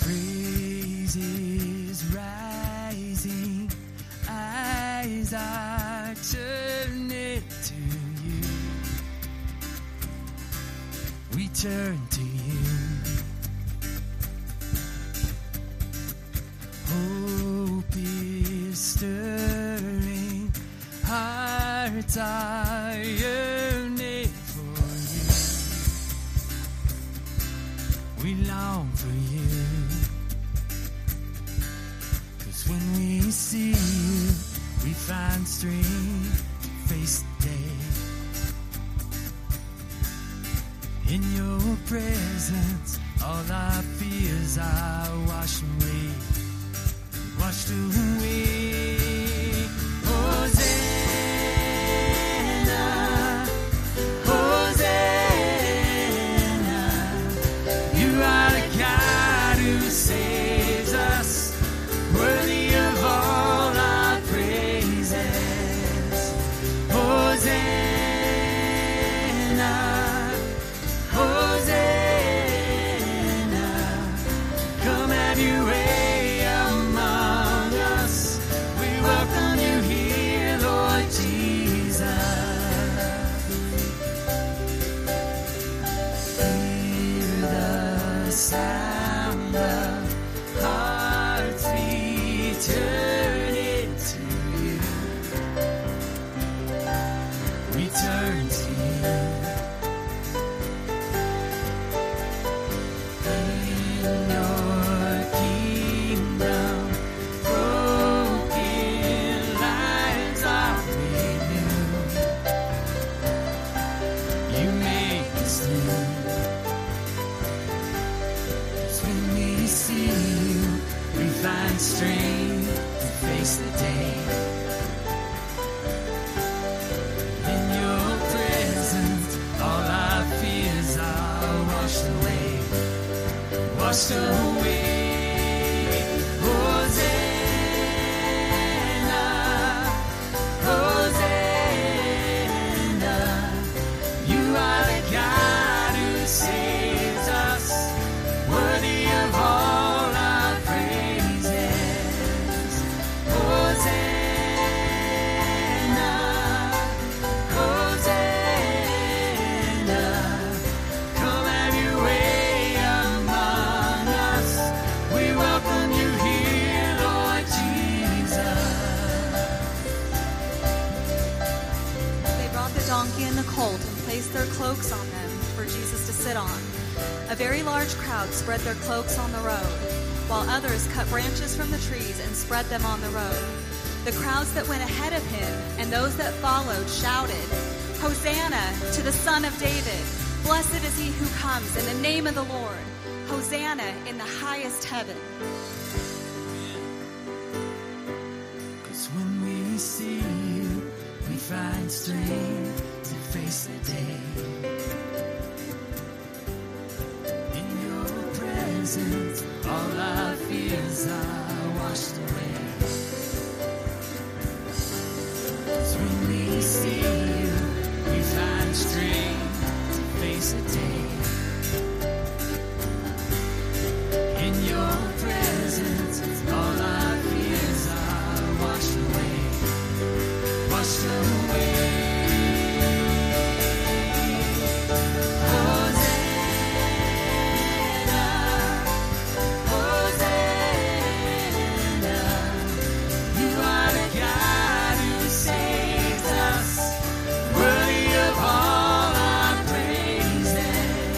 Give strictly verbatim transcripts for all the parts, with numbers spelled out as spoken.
Praise is rising as I turn it to you. We turn to you. Hope is stirring, hearts are yearning for you. We long for you. 'Cause when we see you, we find strength to face the day. In your presence, all our fears are washed away, washed away. Hosanna, Hosanna, you are the God who saves us, worthy of all our praises. Hosanna, Hosanna, come have your way among us. We welcome you here, Lord Jesus. Hear the sound of hearts returning to you. We turn to you. In your kingdom, broken lives are made new. You make us new. 'Cause when we see you, we find strength to face the day. In your presence, all our fears are washed away, washed away. Hosanna, Hosanna, you are the God who saves us, worthy of all our praises. Hosanna, Hosanna, come have your way among us. We welcome you here, Lord Jesus. They brought the donkey and the colt and placed their cloaks on them for Jesus to sit on. A very large crowd spread their cloaks on the road, while others cut branches from the trees and spread them on the road. The crowds that went ahead of him and those that followed shouted, Hosanna to the Son of David. Blessed is he who comes in the name of the Lord. Hosanna in the highest heaven. 'Cause when we see you, we find strength to face the day. In your presence, all our fears are washed away. 'Cause when we see you, we find strength to face the day. In your presence, all our fears are washed away, washed away. Hosanna, Hosanna, you are the God who saves us, worthy of all our praises.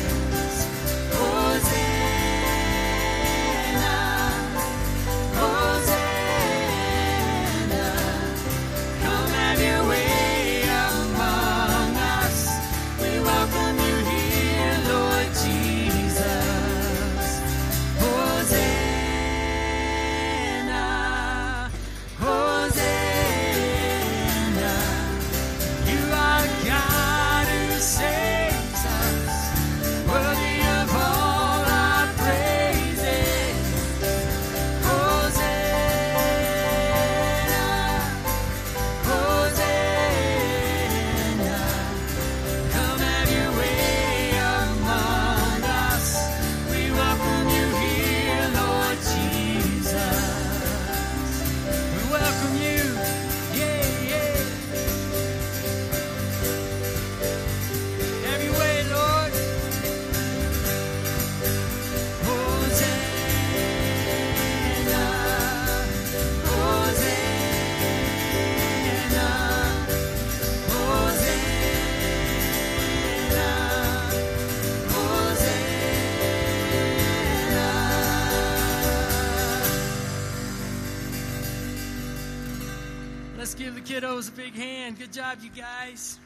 Give the kiddos a big hand. Good job, you guys.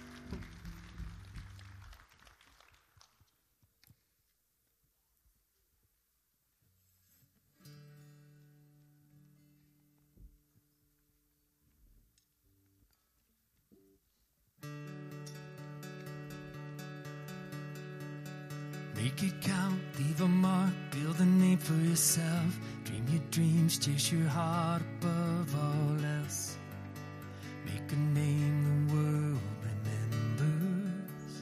Make it count, leave a mark, build a name for yourself. Dream your dreams, chase your heart above all else. Make a name the world remembers.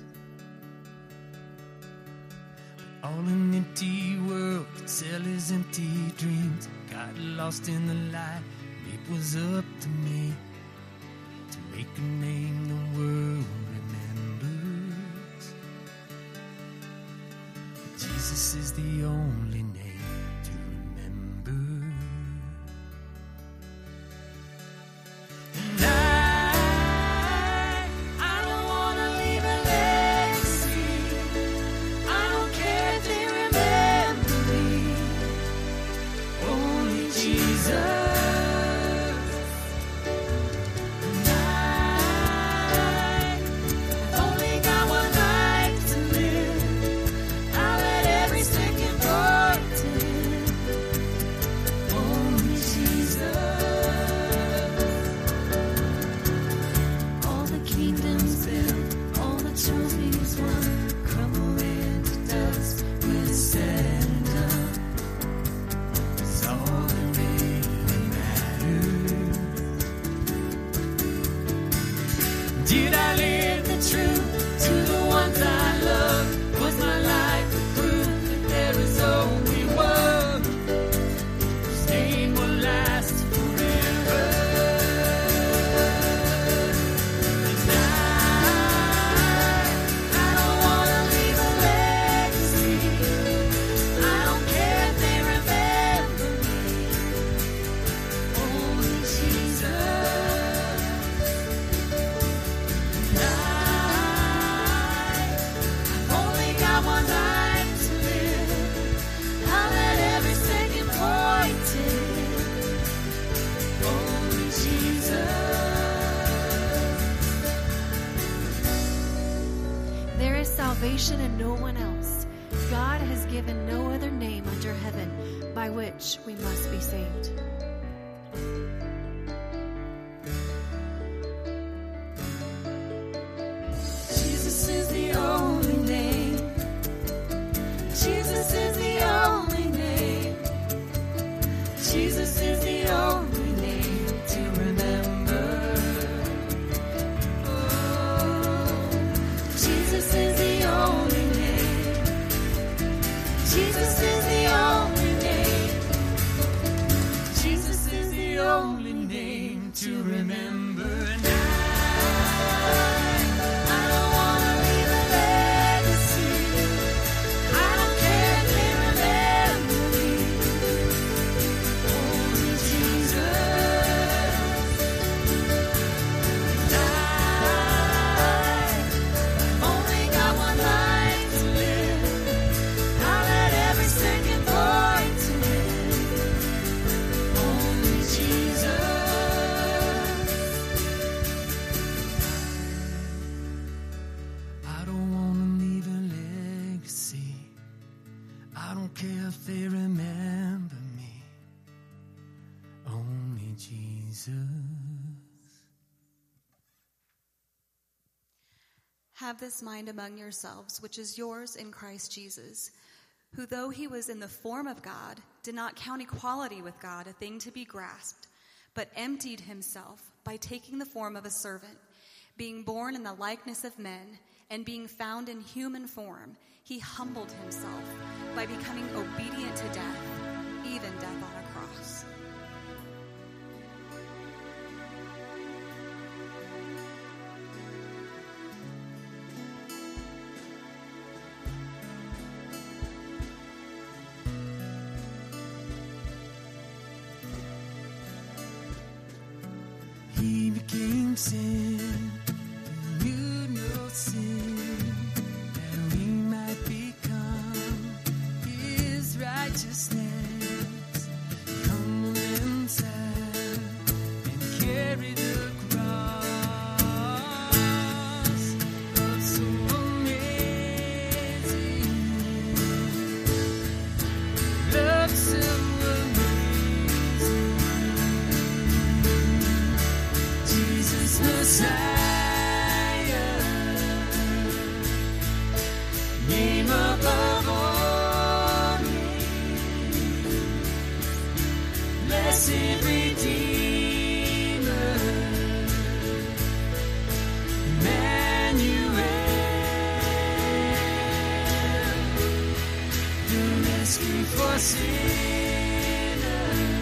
But all an empty world could sell his empty dreams. Got lost in the light, it was up to me to make a name the world remembers. But Jesus is the only name to remember. And I, I don't want to leave a legacy. I don't care if they remember me. Only Jesus. Did I live the truth to the ones I love? Was my life a proof that there is only one whose name will last forever? And I, I don't want to leave a legacy. I don't care if they remember me. Only Jesus. One life to live, I'll let every second point to only Jesus. There is salvation in no one else. God has given no other name under heaven by which we must be saved. Jesus is the only name. Jesus is the only name. Jesus is the only name to remember. Oh, Jesus is the only name. Jesus is the only name. Jesus is the only name to remember. And I, I don't want to leave a legacy. I don't care if they remember me. Only Jesus. And I, I've only got one life to live. I'll let every second point to Him. Only Jesus. I don't want to leave a legacy. I don't care if they remember me. Only Jesus. Have this mind among yourselves, which is yours in Christ Jesus, who, though he was in the form of God, did not count equality with God a thing to be grasped, but emptied himself by taking the form of a servant, being born in the likeness of men, and being found in human form, he humbled himself by becoming obedient to death, even death on a cross. He became sin, who knew no sin, that we might become his righteousness. He humbled himself and carried the cross. blessed Redeemer, Emmanuel, the rescue for sinners,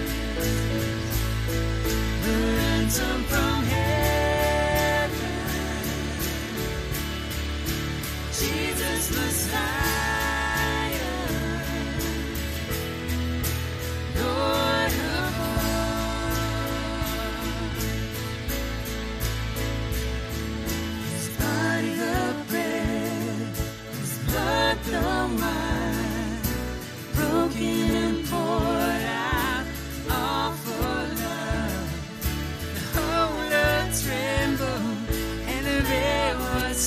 the ransom from heaven, Jesus Messiah, Lord of all. His body the bread, His blood the wine, broken and poured out, all for love. The whole earth trembled and the veil was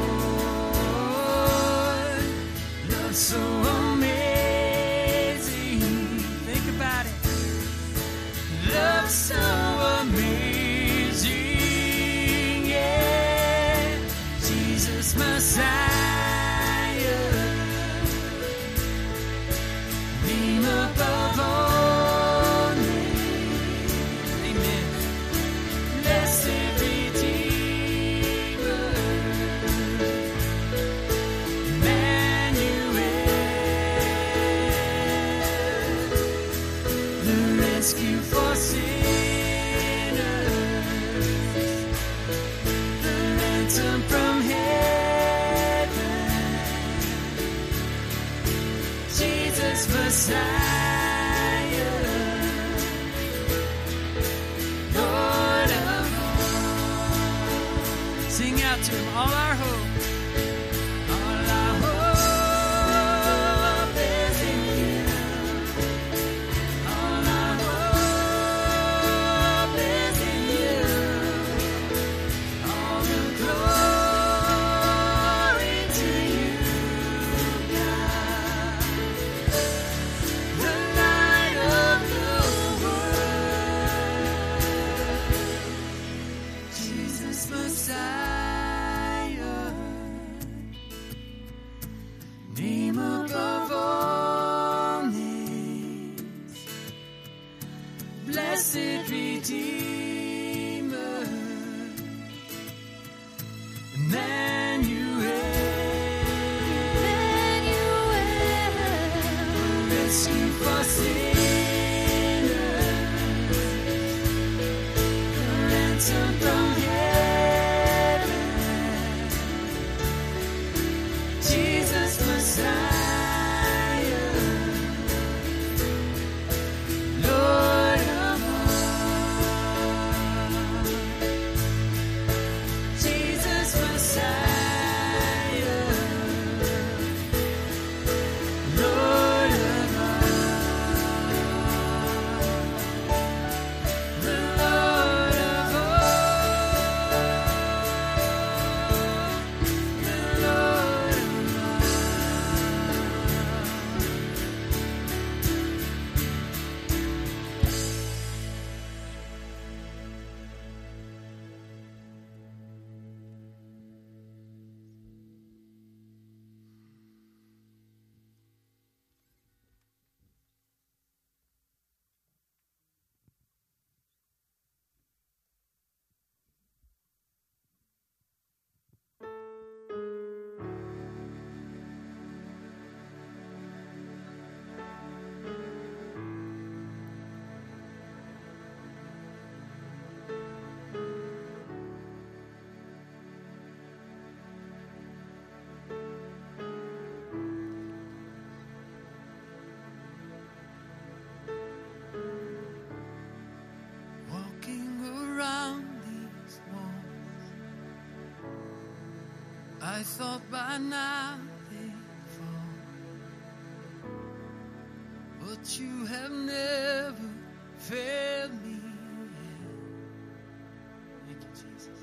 torn. Love so amazing. Think about it. Love so amazing. Yeah. Jesus Messiah. Name above all names. Amen. Blessed Redeemer, Emmanuel, the rescue for sinners, the ransom from heaven, Jesus Messiah, Lord of all. Sing out to Him, all our hope. All our hope is in You. All our hope is in You. All the glory to You, God. The light of the world, Jesus Messiah, name above all names, blessed Redeemer, Emmanuel, rescue for sinners, the ransom from heaven, Jesus Messiah, Lord of all. Jesus Messiah, Lord of the Lord of all, the Lord of walking around these walls, I thought by now they'd fall, but You have never failed me yet. Thank You, Jesus.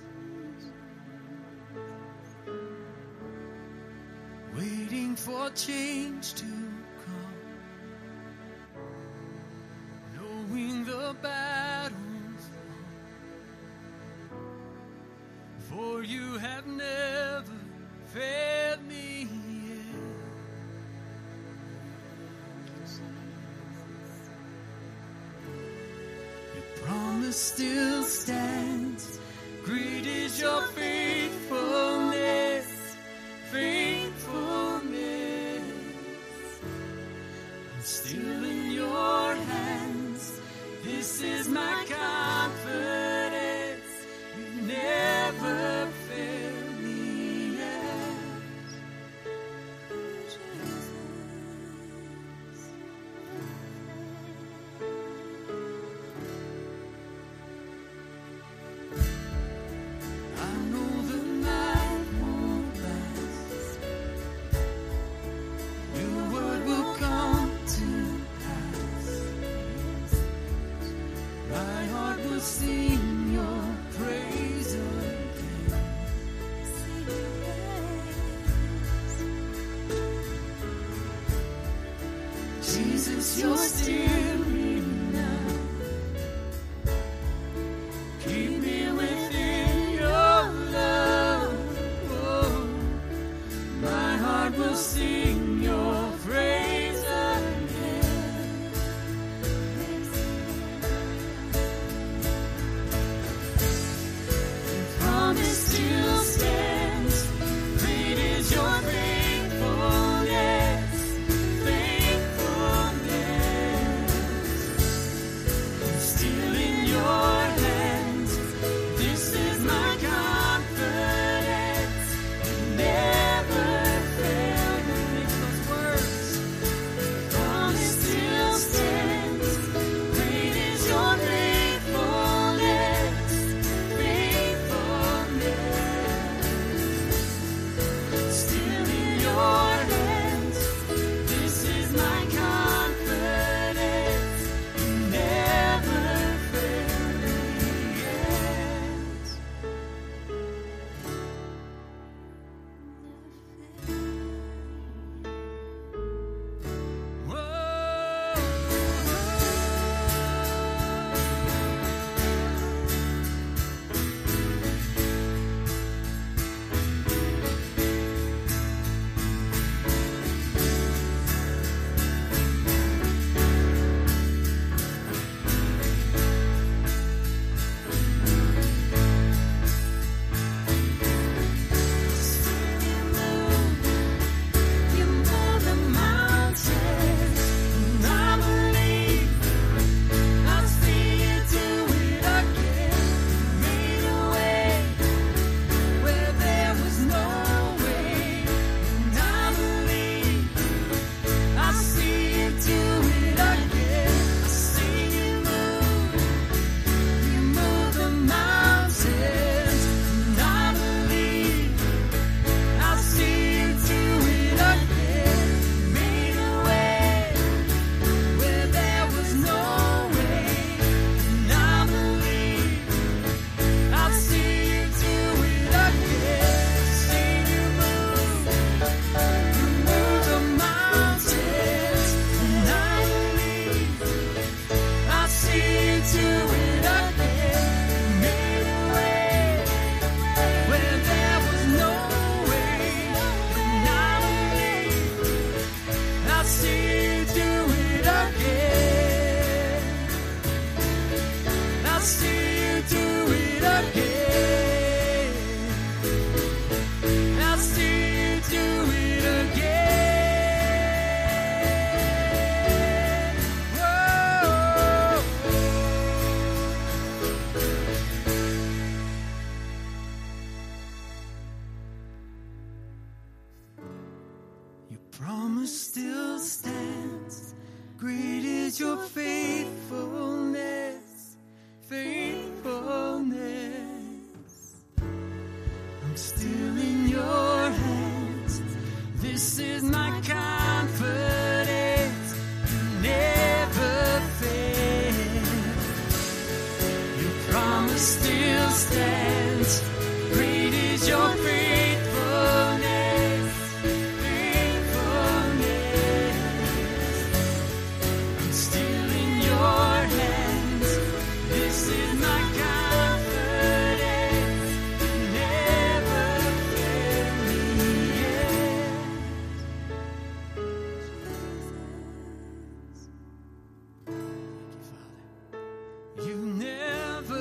Waiting for change to come, knowing the battle's won, for You have never failed me yet. still stands. Great is your faithfulness, faithfulness. I'm still in your hands. This is my confidence. You've never failed me yet. I know the night won't last. Your word will come to pass. My heart will sing your praise again. Jesus, you're still enough. Keep me within your love. Oh, my heart will sing your praise again. Your promise still stands. Great is your faithfulness, faithfulness. I'm still in your hands. This is my confidence. You never fail. You make those words. Promise still stands. Great is your faithfulness, faithfulness. Still in your hands. This is my confidence. You never fail me yet. You move the mountains, and I believe I'll see you do it again. Made a way where there was no way, and I believe I'll see you do it again. I see you move, you move the mountains, and I believe I'll see you do it again. Made a way where there was no way, and I believe I'll see you do it again. See you move, you move the mountains, and I believe I'll see you do it again. Made a way where there was no way, and I believe I'll see you do it again. I'll see you do it again. I'll see you do it again. Whoa. Your promise still stands. Great is your faithfulness, faithfulness. I'm still in your hands. This is my confidence. You never fail. Your promise still stands. Great is your faithfulness, faithfulness. I'm still in your hands. This is my confidence. You never fail me yet. Thank you, Father. You never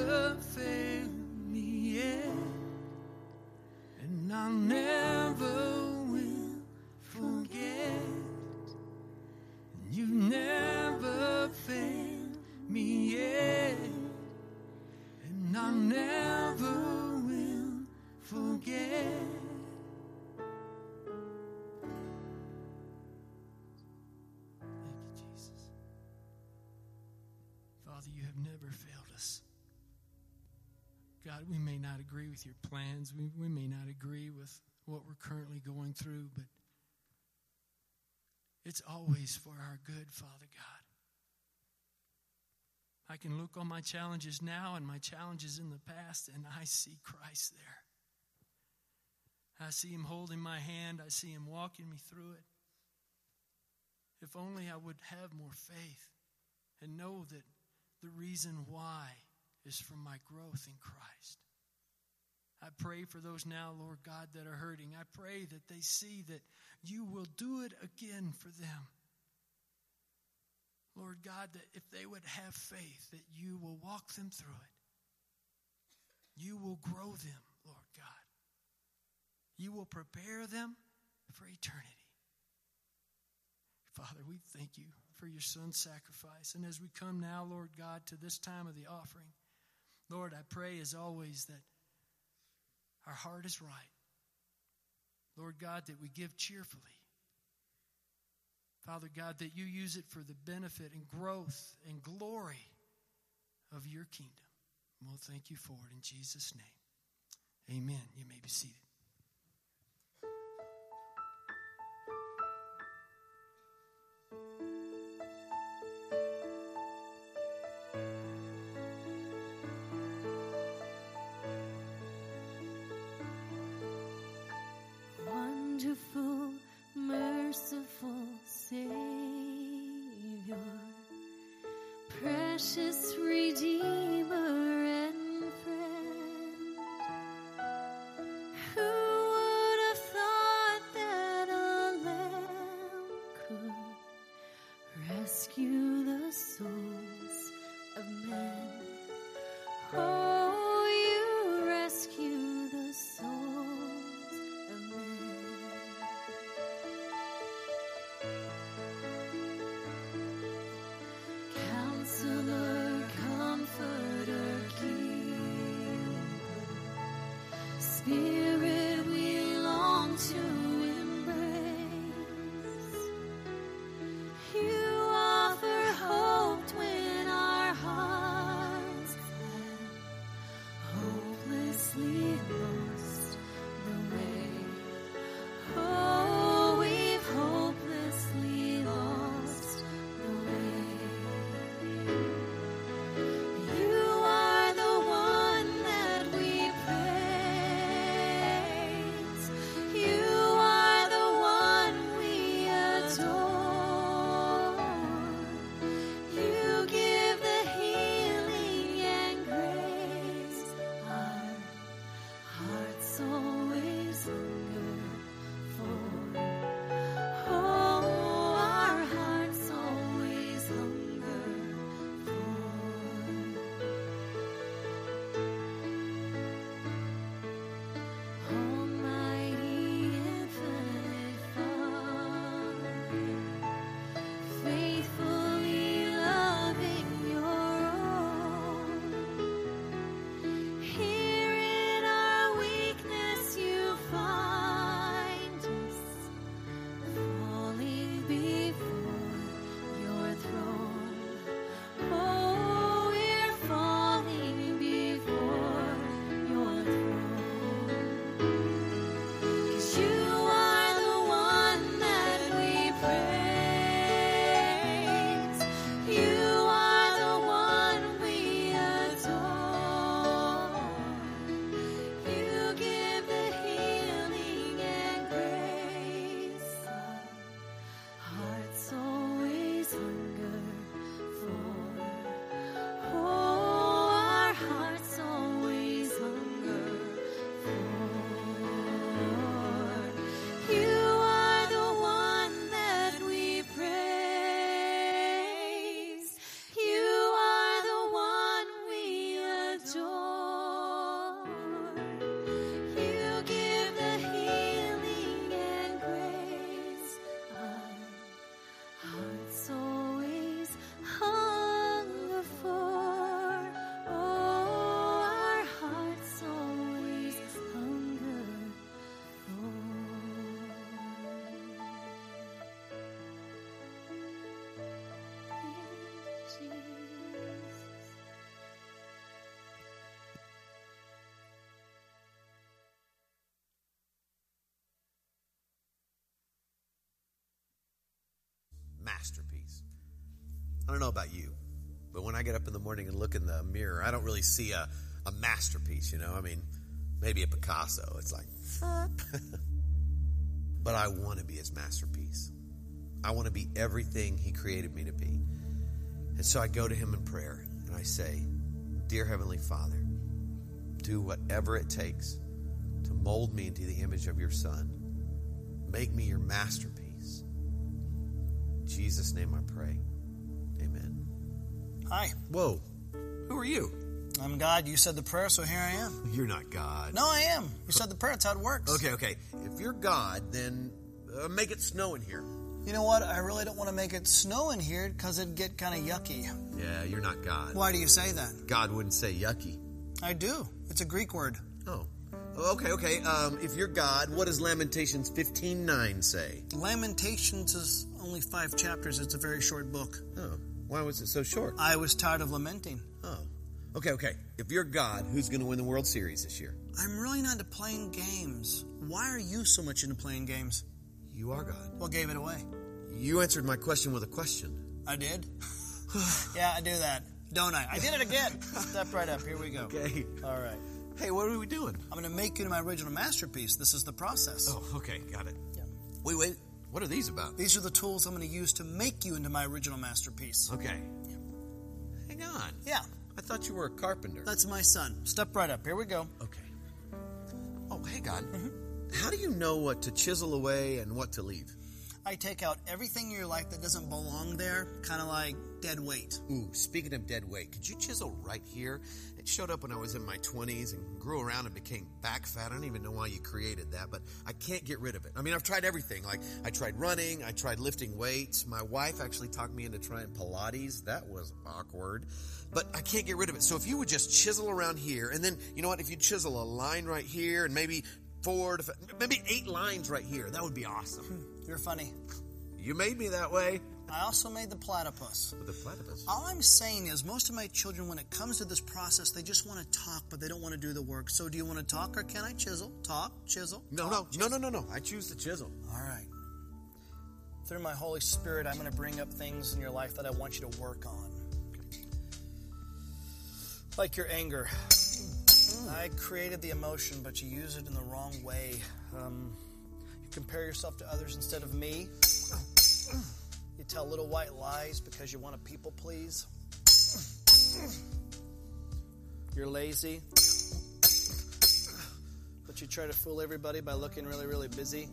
Father, you have never failed us. God, we may not agree with your plans. We, we may not agree with what we're currently going through, but it's always for our good, Father God. I can look on my challenges now and my challenges in the past, and I see Christ there. I see him holding my hand. I see him walking me through it. If only I would have more faith and know that the reason why is for my growth in Christ. I pray for those now, Lord God, that are hurting. I pray that they see that you will do it again for them. Lord God, that if they would have faith, that you will walk them through it. You will grow them, Lord God. You will prepare them for eternity. Father, we thank you for your son's sacrifice. And as we come now, Lord God, to this time of the offering, Lord, I pray as always that our heart is right. Lord God, that we give cheerfully. Father God, that you use it for the benefit and growth and glory of your kingdom. And we'll thank you for it in Jesus' name. Amen. You may be seated. Wonderful, merciful Savior, precious Redeemer and friend, who would have thought that a lamb could rescue the souls of men? Oh, you rescue the souls of men. Counselor, Comforter, Keeper, Spirit we long to embrace. You offer hope masterpiece. I don't know about you, but when I get up in the morning and look in the mirror, I don't really see a, a masterpiece, you know? I mean, maybe a Picasso. It's like, but I want to be his masterpiece. I want to be everything he created me to be. And so I go to him in prayer and I say, Dear Heavenly Father, do whatever it takes to mold me into the image of your Son. Make me your masterpiece. In Jesus' name I pray. Amen. Hi. Whoa. Who are you? I'm God. You said the prayer, so here I am. You're not God. No, I am. You said the prayer. That's how it works. Okay, okay. If you're God, then uh, make it snow in here. You know what? I really don't want to make it snow in here because it'd get kind of yucky. Yeah, you're not God. Why do you say that? God wouldn't say yucky. I do. It's a Greek word. Oh. Okay, okay. Um, if you're God, what does Lamentations fifteen nine say? Lamentations is only five chapters. It's a very short book. Oh. Why was it so short? I was tired of lamenting. Oh. Okay, okay. If you're God, who's going to win the World Series this year? I'm really not into playing games. Why are you so much into playing games? You are God. What gave it away? You answered my question with a question. I did? Yeah, I do that. Don't I? I did it again. Step right up. Here we go. Okay. All right. Hey, what are we doing? I'm going to make you into my original masterpiece. This is the process. Oh, okay. Got it. Yeah. Wait, wait. What are these about? These are the tools I'm going to use to make you into my original masterpiece. Okay. Yeah. Hang on. Yeah. I thought you were a carpenter. That's my son. Step right up. Here we go. Okay. Oh, hey, God. Mm-hmm. How do you know what to chisel away and what to leave? I take out everything in your life that doesn't belong there, kind of like dead weight. Ooh, speaking of dead weight, could you chisel right here? It showed up when I was in my twenties and grew around and became back fat. I don't even know why you created that, but I can't get rid of it. I mean, I've tried everything. Like, I tried running, I tried lifting weights. My wife actually talked me into trying Pilates. That was awkward. But I can't get rid of it. So if you would just chisel around here, and then, you know what, if you chisel a line right here, and maybe four to five, maybe eight lines right here, that would be awesome. You're funny. You made me that way. I also made the platypus. With the platypus? All I'm saying is most of my children, when it comes to this process, they just want to talk, but they don't want to do the work. So do you want to talk or can I chisel? Talk, chisel. No, talk, no, chisel. no, no, no, no. I choose to chisel. All right. Through my Holy Spirit, I'm going to bring up things in your life that I want you to work on. Like your anger. I created the emotion, but you use it in the wrong way. Um, you compare yourself to others instead of me. You tell little white lies because you want to people please. You're lazy, but you try to fool everybody by looking really, really busy.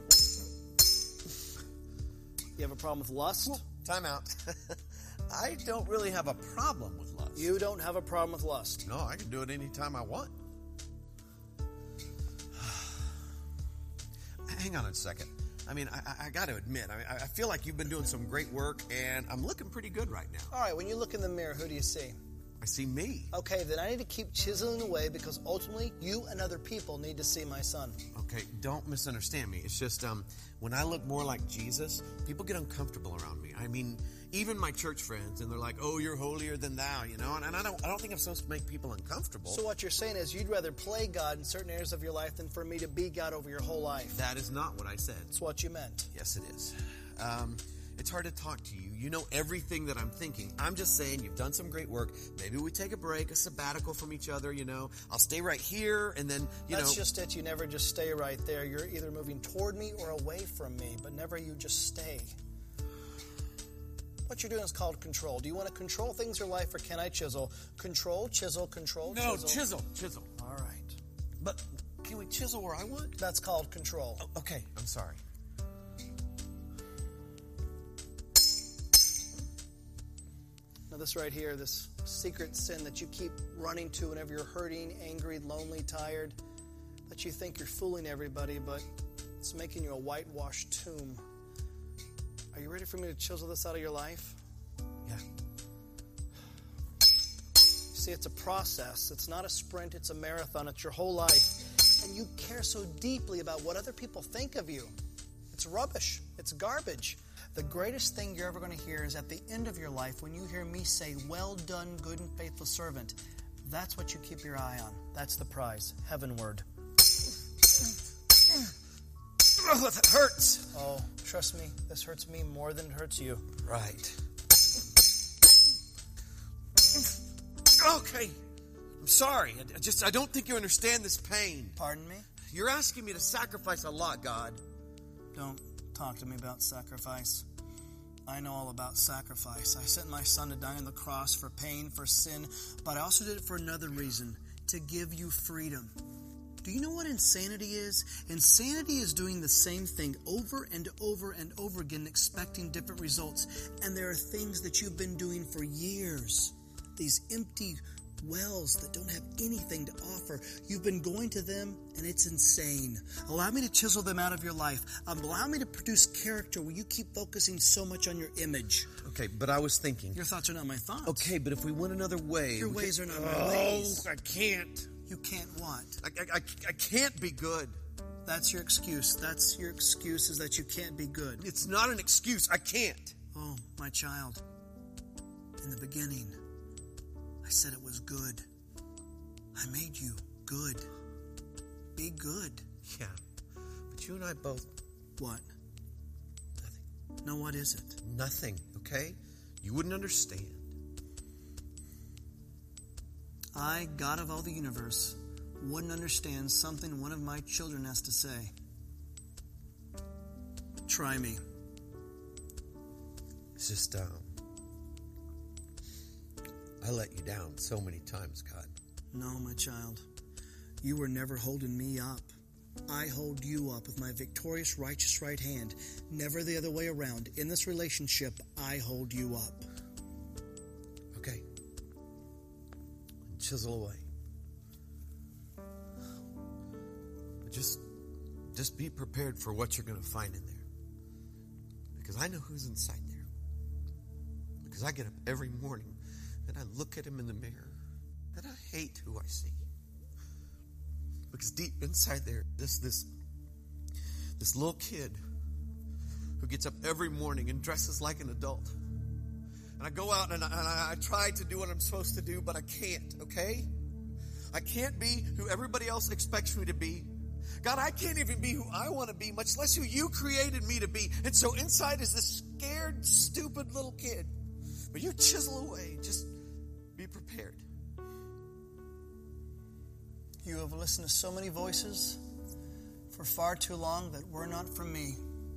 You have a problem with lust? Time out. I don't really have a problem with lust. You don't have a problem with lust. No, I can do it anytime I want. Hang on a second. I mean, I, I got to admit, I, mean, I feel like you've been doing some great work, and I'm looking pretty good right now. All right, when you look in the mirror, who do you see? I see me. Okay, then I need to keep chiseling away because ultimately you and other people need to see my son. Okay, don't misunderstand me. It's just um, when I look more like Jesus, people get uncomfortable around me. I mean, even my church friends, and they're like, "Oh, you're holier than thou," you know. And, and I don't, I don't think I'm supposed to make people uncomfortable. So what you're saying is you'd rather play God in certain areas of your life than for me to be God over your whole life. That is not what I said. That's what you meant. Yes, it is. Um, it's hard to talk to you. You know everything that I'm thinking. I'm just saying you've done some great work. Maybe we take a break, a sabbatical from each other, you know. I'll stay right here, and then, you That's know. That's just it. You never just stay right there. You're either moving toward me or away from me, but never you just stay. What you're doing is called control. Do you want to control things in your life, or can I chisel? Control, chisel, control, no, chisel. chisel, chisel. All right. But can we chisel where I want? That's called control. Oh, okay, I'm sorry. Now this right here, this secret sin that you keep running to whenever you're hurting, angry, lonely, tired, that you think you're fooling everybody, but it's making you a whitewashed tomb. Are you ready for me to chisel this out of your life? Yeah. See, it's a process. It's not a sprint. It's a marathon. It's your whole life. And you care so deeply about what other people think of you. It's rubbish. It's garbage. The greatest thing you're ever going to hear is at the end of your life when you hear me say, "Well done, good and faithful servant." That's what you keep your eye on. That's the prize. Heavenward. Oh, that hurts. Oh, trust me, this hurts me more than it hurts you. Right. Okay. I'm sorry. I just, I don't think you understand this pain. Pardon me? You're asking me to sacrifice a lot, God. Don't talk to me about sacrifice. I know all about sacrifice. I sent my son to die on the cross for pain, for sin, but I also did it for another reason, to give you freedom. Do you know what insanity is? Insanity is doing the same thing over and over and over again, expecting different results. And there are things that you've been doing for years. These empty wells that don't have anything to offer. You've been going to them, and it's insane. Allow me to chisel them out of your life. Um, allow me to produce character where you keep focusing so much on your image. Okay, but I was thinking. Your thoughts are not my thoughts. Okay, but if we went another way. Your ways can, are not my oh, ways. I can't. You can't what? I, I, I can't be good. That's your excuse. That's your excuse, is that you can't be good. It's not an excuse. I can't. Oh, my child. In the beginning, I said it was good. I made you good. Be good. Yeah, but you and I both... What? Nothing. No, what is it? Nothing, okay? You wouldn't understand. I, God of all the universe, wouldn't understand something one of my children has to say. Try me. It's just, um... I let you down so many times, God. No, my child. You were never holding me up. I hold you up with my victorious, righteous right hand. Never the other way around. In this relationship, I hold you up. Okay. Chisel away. But just, just be prepared for what you're going to find in there. Because I know who's inside there. Because I get up every morning and I look at him in the mirror, and I hate who I see. Because deep inside there, this this this little kid who gets up every morning and dresses like an adult. And I go out and I, and I try to do what I'm supposed to do, but I can't, okay? I can't be who everybody else expects me to be. God, I can't even be who I want to be, much less who you created me to be. And so inside is this scared, stupid little kid. But you chisel away. Just be prepared. You have listened to so many voices for far too long that were not from me.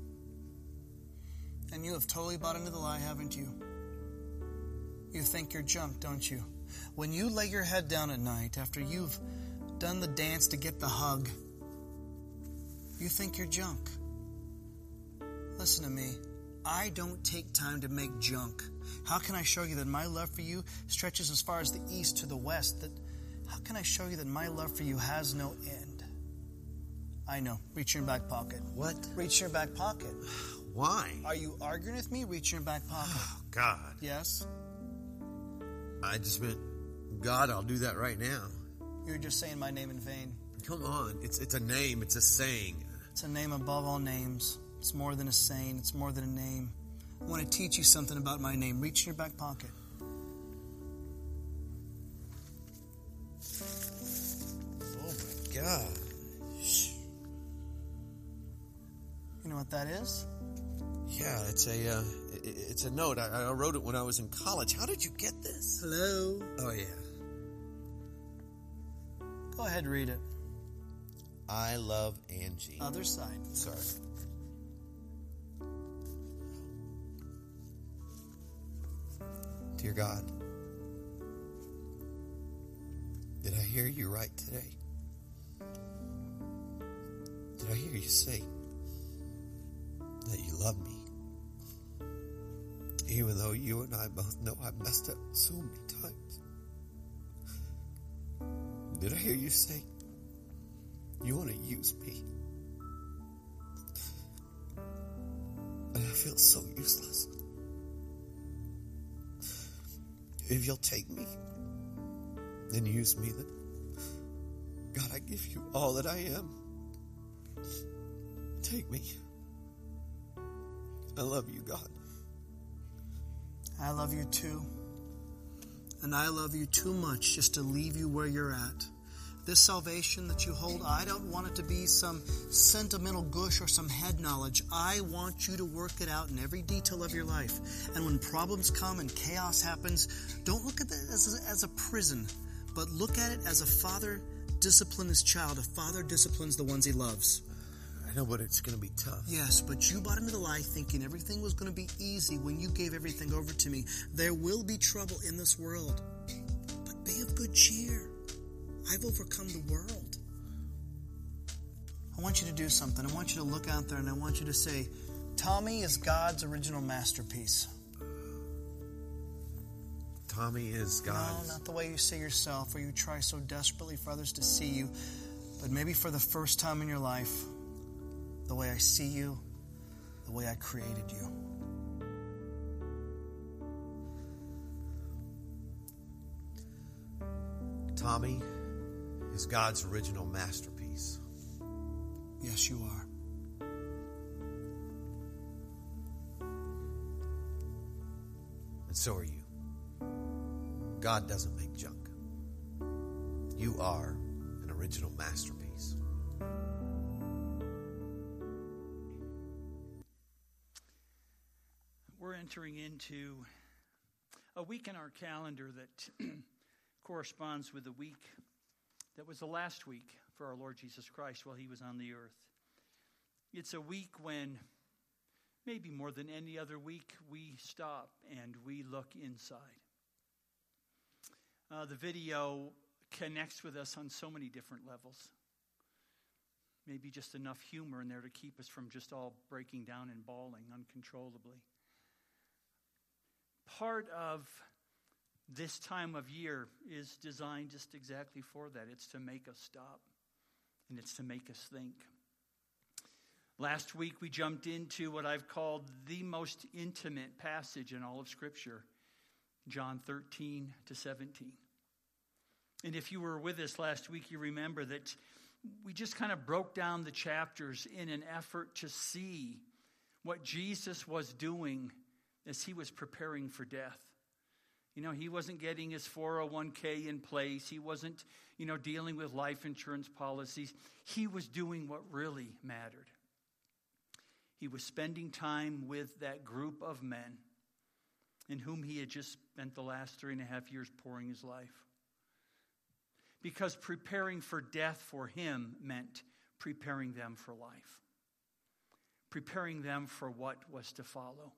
And you have totally bought into the lie, haven't you? You think you're junk, don't you? When you lay your head down at night after you've done the dance to get the hug, you think you're junk. Listen to me. I don't take time to make junk. How can I show you that my love for you stretches as far as the east to the west? That how can I show you that my love for you has no end? I know. Reach in your back pocket. What? Reach in your back pocket. Why? Are you arguing with me? Reach in your back pocket. Oh, God. Yes? I just meant, God, I'll do that right now. You're just saying my name in vain. Come on. It's it's a name. It's a saying. It's a name above all names. It's more than a saying. It's more than a name. I want to teach you something about my name. Reach in your back pocket. Oh, my gosh. You know what that is? Yeah, it's a uh, it's a note. I, I wrote it when I was in college. How did you get this? Hello? Oh, yeah. Go ahead and read it. I love Angie. Other side. Sorry. Dear God, did I hear you right today? Did I hear you say that you love me? Even though you and I both know I messed up so many times. Did I hear you say you want to use me? And I feel so useless. If you'll take me and use me, then God, I give you all that I am. Take me. I love you, God. I love you too. And I love you too much just to leave you where you're at. This salvation that you hold, I don't want it to be some sentimental gush or some head knowledge. I want you to work it out in every detail of your life. And when problems come and chaos happens, don't look at that as a, as a prison, but look at it as a father disciplines his child. A father disciplines the ones he loves. I know, but it's going to be tough. Yes, but you bought into the lie thinking everything was going to be easy when you gave everything over to me. There will be trouble in this world, but be of good cheer. I've overcome the world. I want you to do something. I want you to look out there and I want you to say, Tommy is God's original masterpiece. Tommy is God's. No, not the way you see yourself or you try so desperately for others to see you, but maybe for the first time in your life, the way I see you, the way I created you. Tommy is God's original masterpiece. Yes, you are. And so are you. God doesn't make junk. You are an original masterpiece. We're entering into a week in our calendar that corresponds with the week that was the last week for our Lord Jesus Christ while he was on the earth. It's a week when, maybe more than any other week, we stop and we look inside. Uh, the video connects with us on so many different levels. Maybe just enough humor in there to keep us from just all breaking down and bawling uncontrollably. Part of this time of year is designed just exactly for that. It's to make us stop, and it's to make us think. Last week we jumped into what I've called the most intimate passage in all of Scripture, John thirteen to seventeen. And if you were with us last week, you remember that we just kind of broke down the chapters in an effort to see what Jesus was doing as he was preparing for death. You know, he wasn't getting his four oh one k in place. He wasn't, you know, dealing with life insurance policies. He was doing what really mattered. He was spending time with that group of men in whom he had just spent the last three and a half years pouring his life. Because preparing for death for him meant preparing them for life. Preparing them for what was to follow.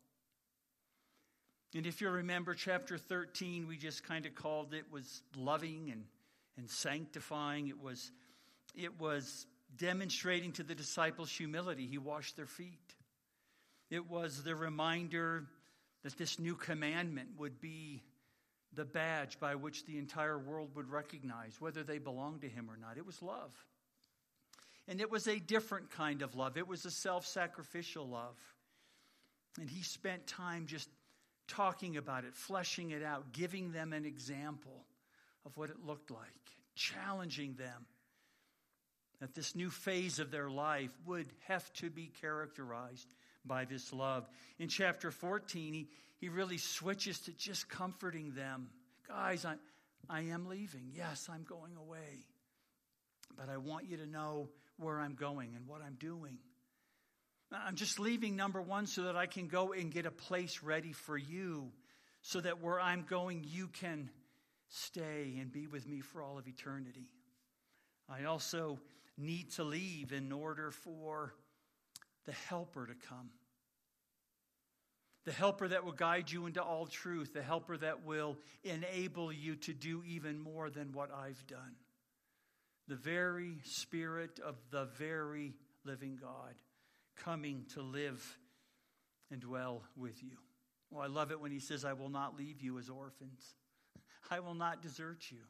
And if you remember chapter thirteen, we just kind of called it was loving and, and sanctifying. It was, it was demonstrating to the disciples humility. He washed their feet. It was the reminder that this new commandment would be the badge by which the entire world would recognize whether they belonged to him or not. It was love. And it was a different kind of love. It was a self-sacrificial love. And he spent time just talking about it, fleshing it out, giving them an example of what it looked like, challenging them that this new phase of their life would have to be characterized by this love. In chapter fourteen, he, he really switches to just comforting them. Guys, I, I am leaving. Yes, I'm going away. But I want you to know where I'm going and what I'm doing. I'm just leaving, number one, so that I can go and get a place ready for you, so that where I'm going, you can stay and be with me for all of eternity. I also need to leave in order for the helper to come. The helper that will guide you into all truth. The helper that will enable you to do even more than what I've done. The very Spirit of the very living God coming to live and dwell with you. Oh, I love it when he says, I will not leave you as orphans. I will not desert you.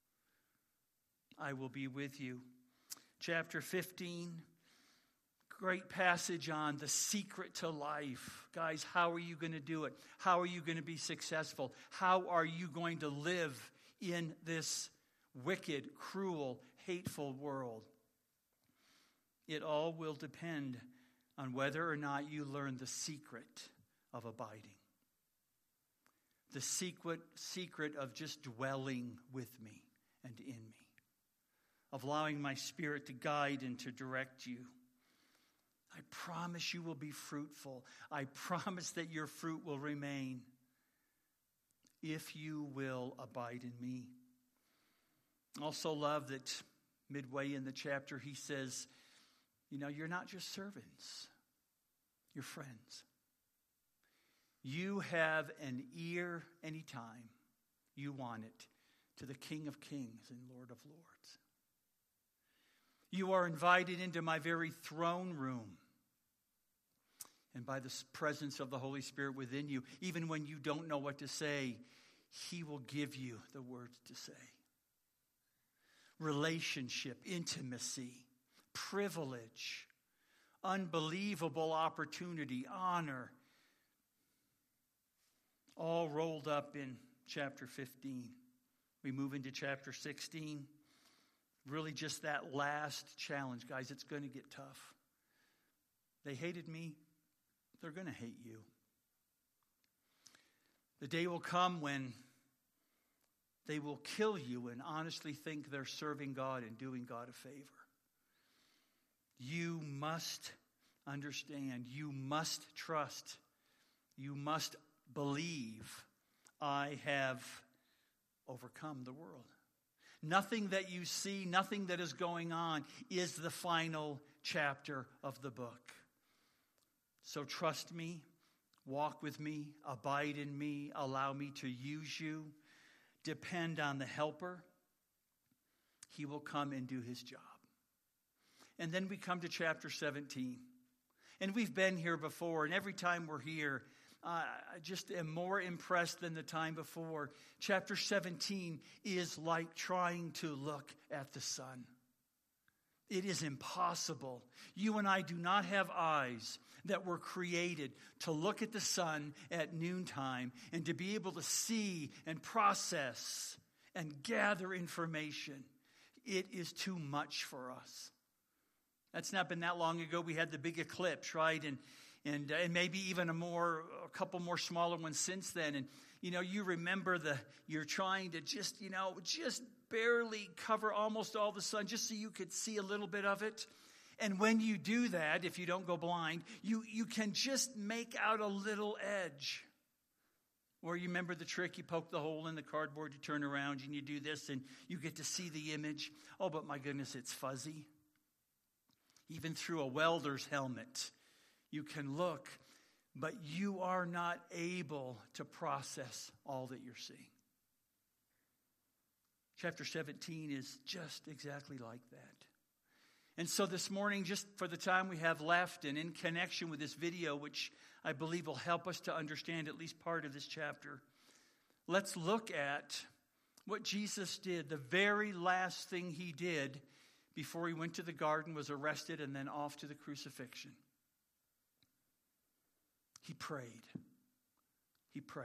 I will be with you. Chapter fifteen, great passage on the secret to life. Guys, how are you going to do it? How are you going to be successful? How are you going to live in this wicked, cruel, hateful world? It all will depend on whether or not you learn the secret of abiding. The secret, secret of just dwelling with me and in me. of allowing my Spirit to guide and to direct you. I promise you will be fruitful. I promise that your fruit will remain if you will abide in me. Also love that midway in the chapter he says, you know, you're not just servants, you're friends. You have an ear anytime you want it to the King of Kings and Lord of Lords. You are invited into my very throne room. And by the presence of the Holy Spirit within you, even when you don't know what to say, he will give you the words to say. Relationship, intimacy, privilege, unbelievable opportunity, honor, all rolled up in chapter fifteen. We move into chapter sixteen. Really just that last challenge. Guys, it's going to get tough. They hated me. They're going to hate you. The day will come when they will kill you and honestly think they're serving God and doing God a favor. You must understand. You must trust. You must believe I have overcome the world. Nothing that you see, nothing that is going on is the final chapter of the book. So trust me, walk with me, abide in me, allow me to use you. Depend on the helper. He will come and do his job. And then we come to chapter seventeen. And we've been here before, and every time we're here, uh, I just am more impressed than the time before. Chapter seventeen is like trying to look at the sun. It is impossible. You and I do not have eyes that were created to look at the sun at noontime and to be able to see and process and gather information. It is too much for us. That's not been that long ago. We had the big eclipse, right? And and, uh, and maybe even a more, a couple more smaller ones since then. And, you know, you remember the, you're trying to just, you know, just barely cover almost all the sun just so you could see a little bit of it. And when you do that, if you don't go blind, you, you can just make out a little edge. Or you remember the trick, you poke the hole in the cardboard, you turn around and you do this and you get to see the image. Oh, but my goodness, it's fuzzy. Even through a welder's helmet, you can look, but you are not able to process all that you're seeing. Chapter seventeen is just exactly like that. And so this morning, just for the time we have left and in connection with this video, which I believe will help us to understand at least part of this chapter, let's look at what Jesus did. The very last thing he did before he went to the garden, was arrested, and then off to the crucifixion. He prayed. He prayed.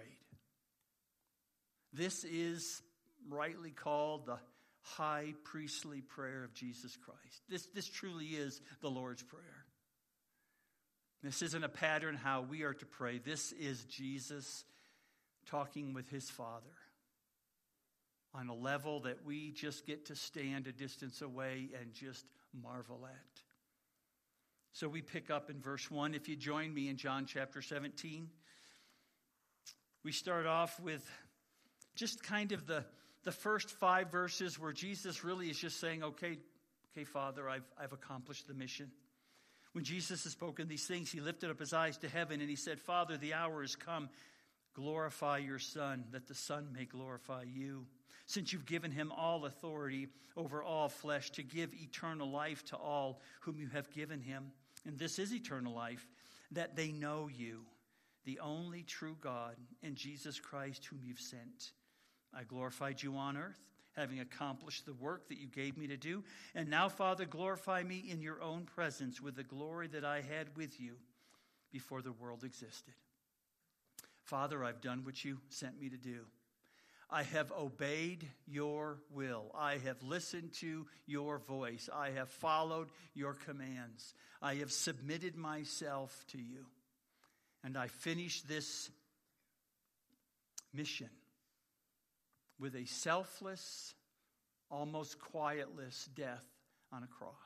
This is rightly called the high priestly prayer of Jesus Christ. This, this truly is the Lord's Prayer. This isn't a pattern how we are to pray. This is Jesus talking with his Father on a level that we just get to stand a distance away and just marvel at. So we pick up in verse one. If you join me in John chapter seventeen, we start off with just kind of the, the first five verses where Jesus really is just saying, okay, okay, Father, I've, I've accomplished the mission. When Jesus has spoken these things, he lifted up his eyes to heaven and he said, Father, the hour has come. Glorify your Son, that the Son may glorify you, since you've given him all authority over all flesh to give eternal life to all whom you have given him. And this is eternal life, that they know you, the only true God, and Jesus Christ whom you've sent. I glorified you on earth, having accomplished the work that you gave me to do. And now, Father, glorify me in your own presence with the glory that I had with you before the world existed. Father, I've done what you sent me to do. I have obeyed your will. I have listened to your voice. I have followed your commands. I have submitted myself to you. And I finish this mission with a selfless, almost quietless death on a cross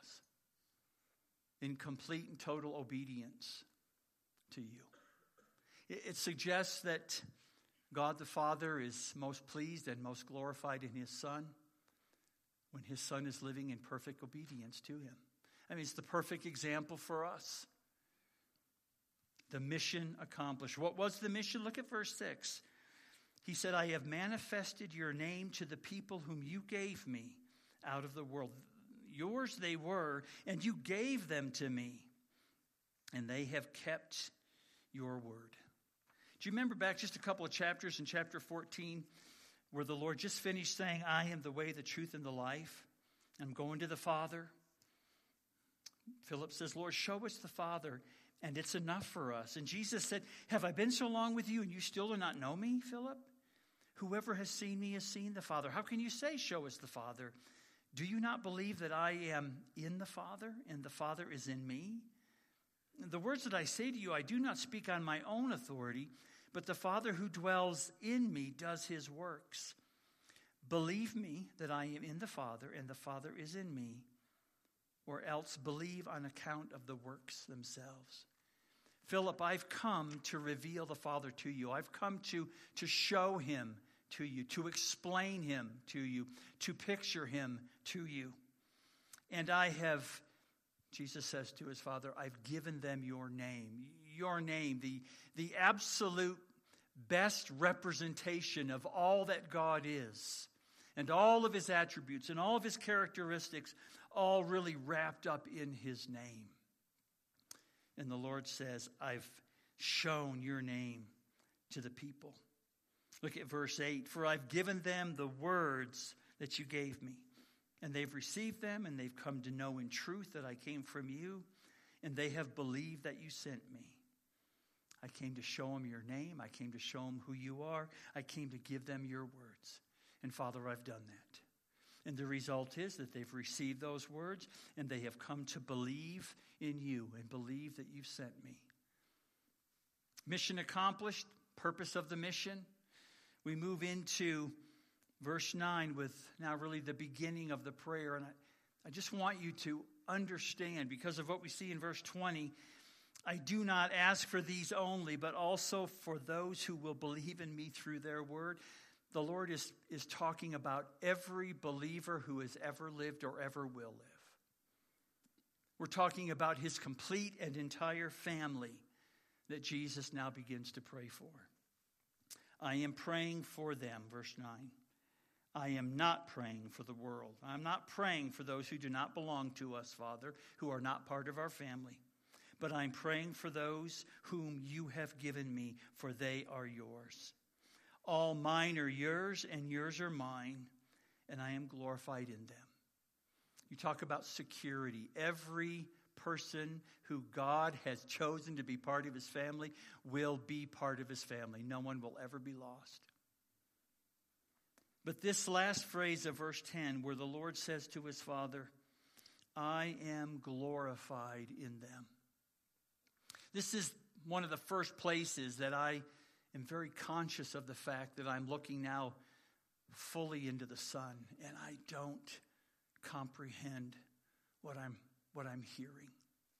in complete and total obedience to you. It, it suggests that God the Father is most pleased and most glorified in his Son when his Son is living in perfect obedience to him. I mean, it's the perfect example for us. The mission accomplished. What was the mission? Look at verse six. He said, I have manifested your name to the people whom you gave me out of the world. Yours they were, and you gave them to me, and they have kept your word. Do you remember back just a couple of chapters in chapter fourteen where the Lord just finished saying, I am the way, the truth, and the life. I'm going to the Father. Philip says, Lord, show us the Father, and it's enough for us. And Jesus said, have I been so long with you, and you still do not know me, Philip? Whoever has seen me has seen the Father. How can you say, show us the Father? Do you not believe that I am in the Father, and the Father is in me? The words that I say to you, I do not speak on my own authority, but the Father who dwells in me does his works. Believe me that I am in the Father, and the Father is in me, or else believe on account of the works themselves. Philip, I've come to reveal the Father to you. I've come to, to show him to you, to explain him to you, to picture him to you. And I have, Jesus says to his Father, I've given them your name. Your name, the, the absolute best representation of all that God is, and all of his attributes, and all of his characteristics, all really wrapped up in his name. And the Lord says, I've shown your name to the people. Look at verse eight. For I've given them the words that you gave me, and they've received them, and they've come to know in truth that I came from you, and they have believed that you sent me. I came to show them your name. I came to show them who you are. I came to give them your words. And Father, I've done that. And the result is that they've received those words, and they have come to believe in you and believe that you've sent me. Mission accomplished, purpose of the mission. We move into verse nine with now really the beginning of the prayer. And I, I just want you to understand, because of what we see in verse twenty, I do not ask for these only, but also for those who will believe in me through their word. The Lord is, is talking about every believer who has ever lived or ever will live. We're talking about his complete and entire family that Jesus now begins to pray for. I am praying for them, verse nine. I am not praying for the world. I'm not praying for those who do not belong to us, Father, who are not part of our family. But I'm praying for those whom you have given me, for they are yours. All mine are yours, and yours are mine, and I am glorified in them. You talk about security. Every person who God has chosen to be part of his family will be part of his family. No one will ever be lost. But this last phrase of verse ten, where the Lord says to his Father, I am glorified in them. This is one of the first places that I am very conscious of the fact that I'm looking now fully into the Son, and I don't comprehend what I'm, what I'm hearing.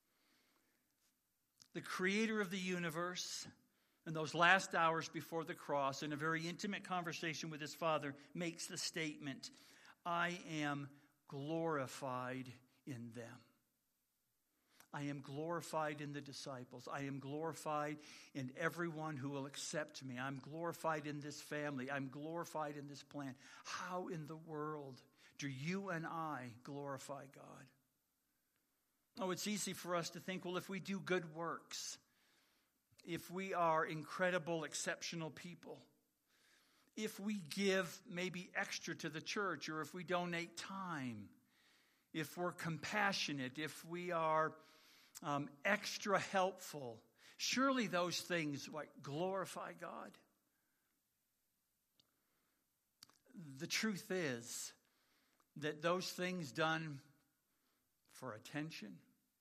The creator of the universe, in those last hours before the cross, in a very intimate conversation with his Father, makes the statement, I am glorified in them. I am glorified in the disciples. I am glorified in everyone who will accept me. I'm glorified in this family. I'm glorified in this plan. How in the world do you and I glorify God? Oh, it's easy for us to think, well, if we do good works, if we are incredible, exceptional people, if we give maybe extra to the church, or if we donate time, if we're compassionate, if we are um, extra helpful, surely those things like glorify God. The truth is that those things done for attention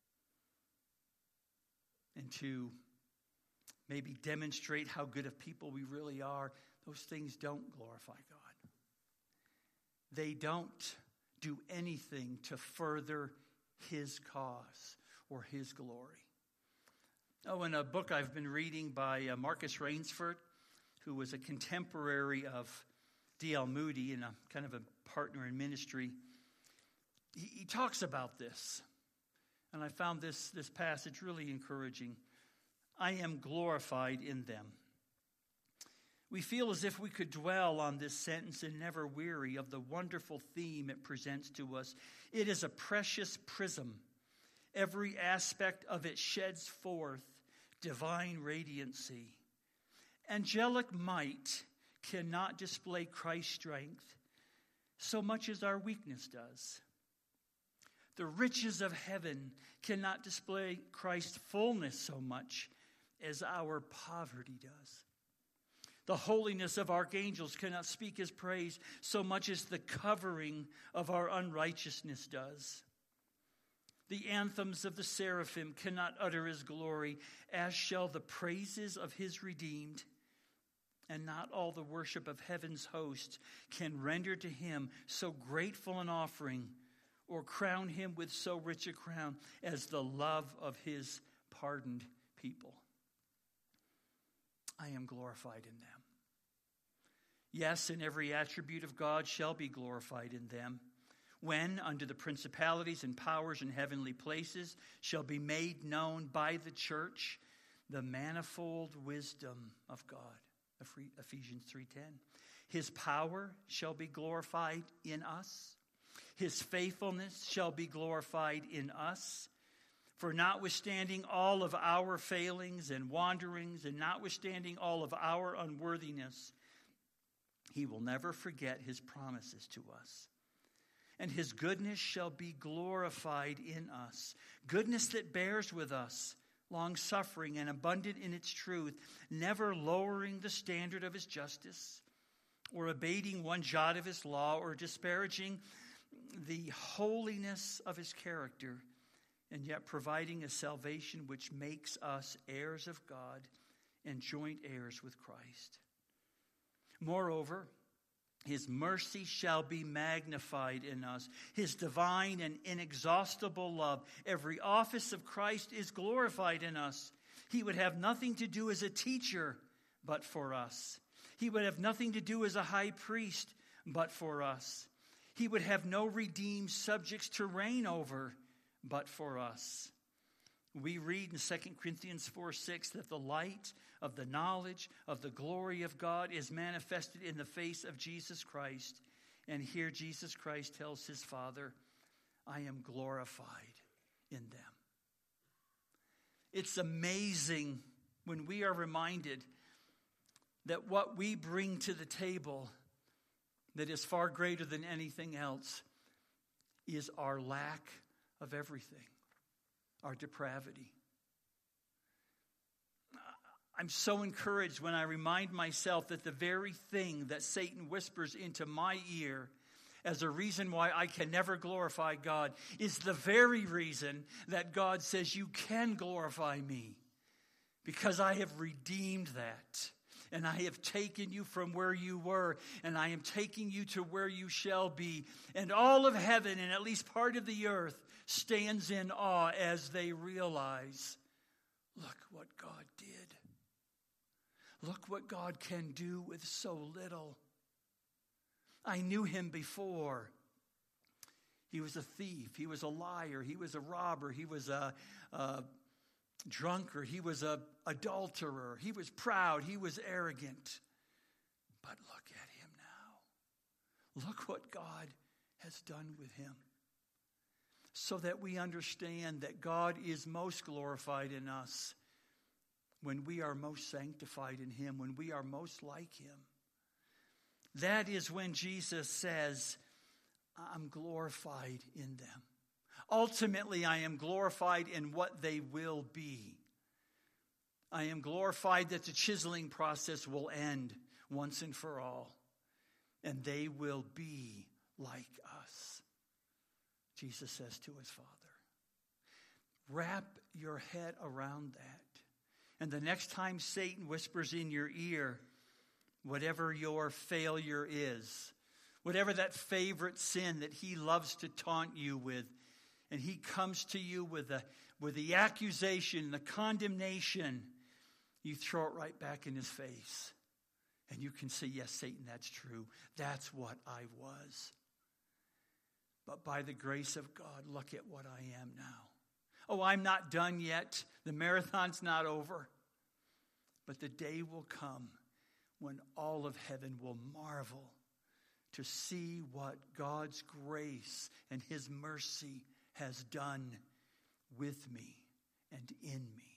and to maybe demonstrate how good of people we really are, those things don't glorify God. They don't do anything to further his cause or his glory. Oh, in a book I've been reading by uh, Marcus Rainsford, who was a contemporary of D L Moody and a kind of a partner in ministry, he, he talks about this. And I found this, this passage really encouraging. I am glorified in them. We feel as if we could dwell on this sentence and never weary of the wonderful theme it presents to us. It is a precious prism. Every aspect of it sheds forth divine radiancy. Angelic might cannot display Christ's strength so much as our weakness does. The riches of heaven cannot display Christ's fullness so much as our poverty does. The holiness of archangels cannot speak his praise so much as the covering of our unrighteousness does. The anthems of the seraphim cannot utter his glory, as shall the praises of his redeemed. And not all the worship of heaven's host can render to him so grateful an offering, or crown him with so rich a crown as the love of his pardoned people. I am glorified in them. Yes, and every attribute of God shall be glorified in them, when unto the principalities and powers in heavenly places shall be made known by the church the manifold wisdom of God. Ephesians three ten. His power shall be glorified in us. His faithfulness shall be glorified in us. For notwithstanding all of our failings and wanderings, and notwithstanding all of our unworthiness, he will never forget his promises to us. And his goodness shall be glorified in us. Goodness that bears with us, long-suffering and abundant in its truth, never lowering the standard of his justice, or abating one jot of his law, or disparaging the holiness of his character, and yet providing a salvation which makes us heirs of God and joint heirs with Christ. Moreover, his mercy shall be magnified in us, his divine and inexhaustible love. Every office of Christ is glorified in us. He would have nothing to do as a teacher but for us. He would have nothing to do as a high priest but for us. He would have no redeemed subjects to reign over but for us. We read in Second Corinthians four six that the light of the knowledge of the glory of God is manifested in the face of Jesus Christ. And here Jesus Christ tells his Father, I am glorified in them. It's amazing when we are reminded that what we bring to the table that is far greater than anything else is our lack of everything, our depravity. I'm so encouraged when I remind myself that the very thing that Satan whispers into my ear as a reason why I can never glorify God is the very reason that God says you can glorify me, because I have redeemed that. And I have taken you from where you were, and I am taking you to where you shall be. And all of heaven, and at least part of the earth, stands in awe as they realize, look what God did. Look what God can do with so little. I knew him before. He was a thief. He was a liar. He was a robber. He was a... a drunkard. He was a adulterer. He was proud. He was arrogant. But look at him now. Look what God has done with him. So that we understand that God is most glorified in us when we are most sanctified in him, when we are most like him. That is when Jesus says, I'm glorified in them. Ultimately, I am glorified in what they will be. I am glorified that the chiseling process will end once and for all, and they will be like us. Jesus says to his Father, wrap your head around that. And the next time Satan whispers in your ear, whatever your failure is, Whatever that favorite sin that he loves to taunt you with, and he comes to you with, a, with the accusation, the condemnation, you throw it right back in his face. And you can say, yes, Satan, that's true. That's what I was. But by the grace of God, look at what I am now. Oh, I'm not done yet. The marathon's not over. But the day will come when all of heaven will marvel to see what God's grace and his mercy has done with me and in me.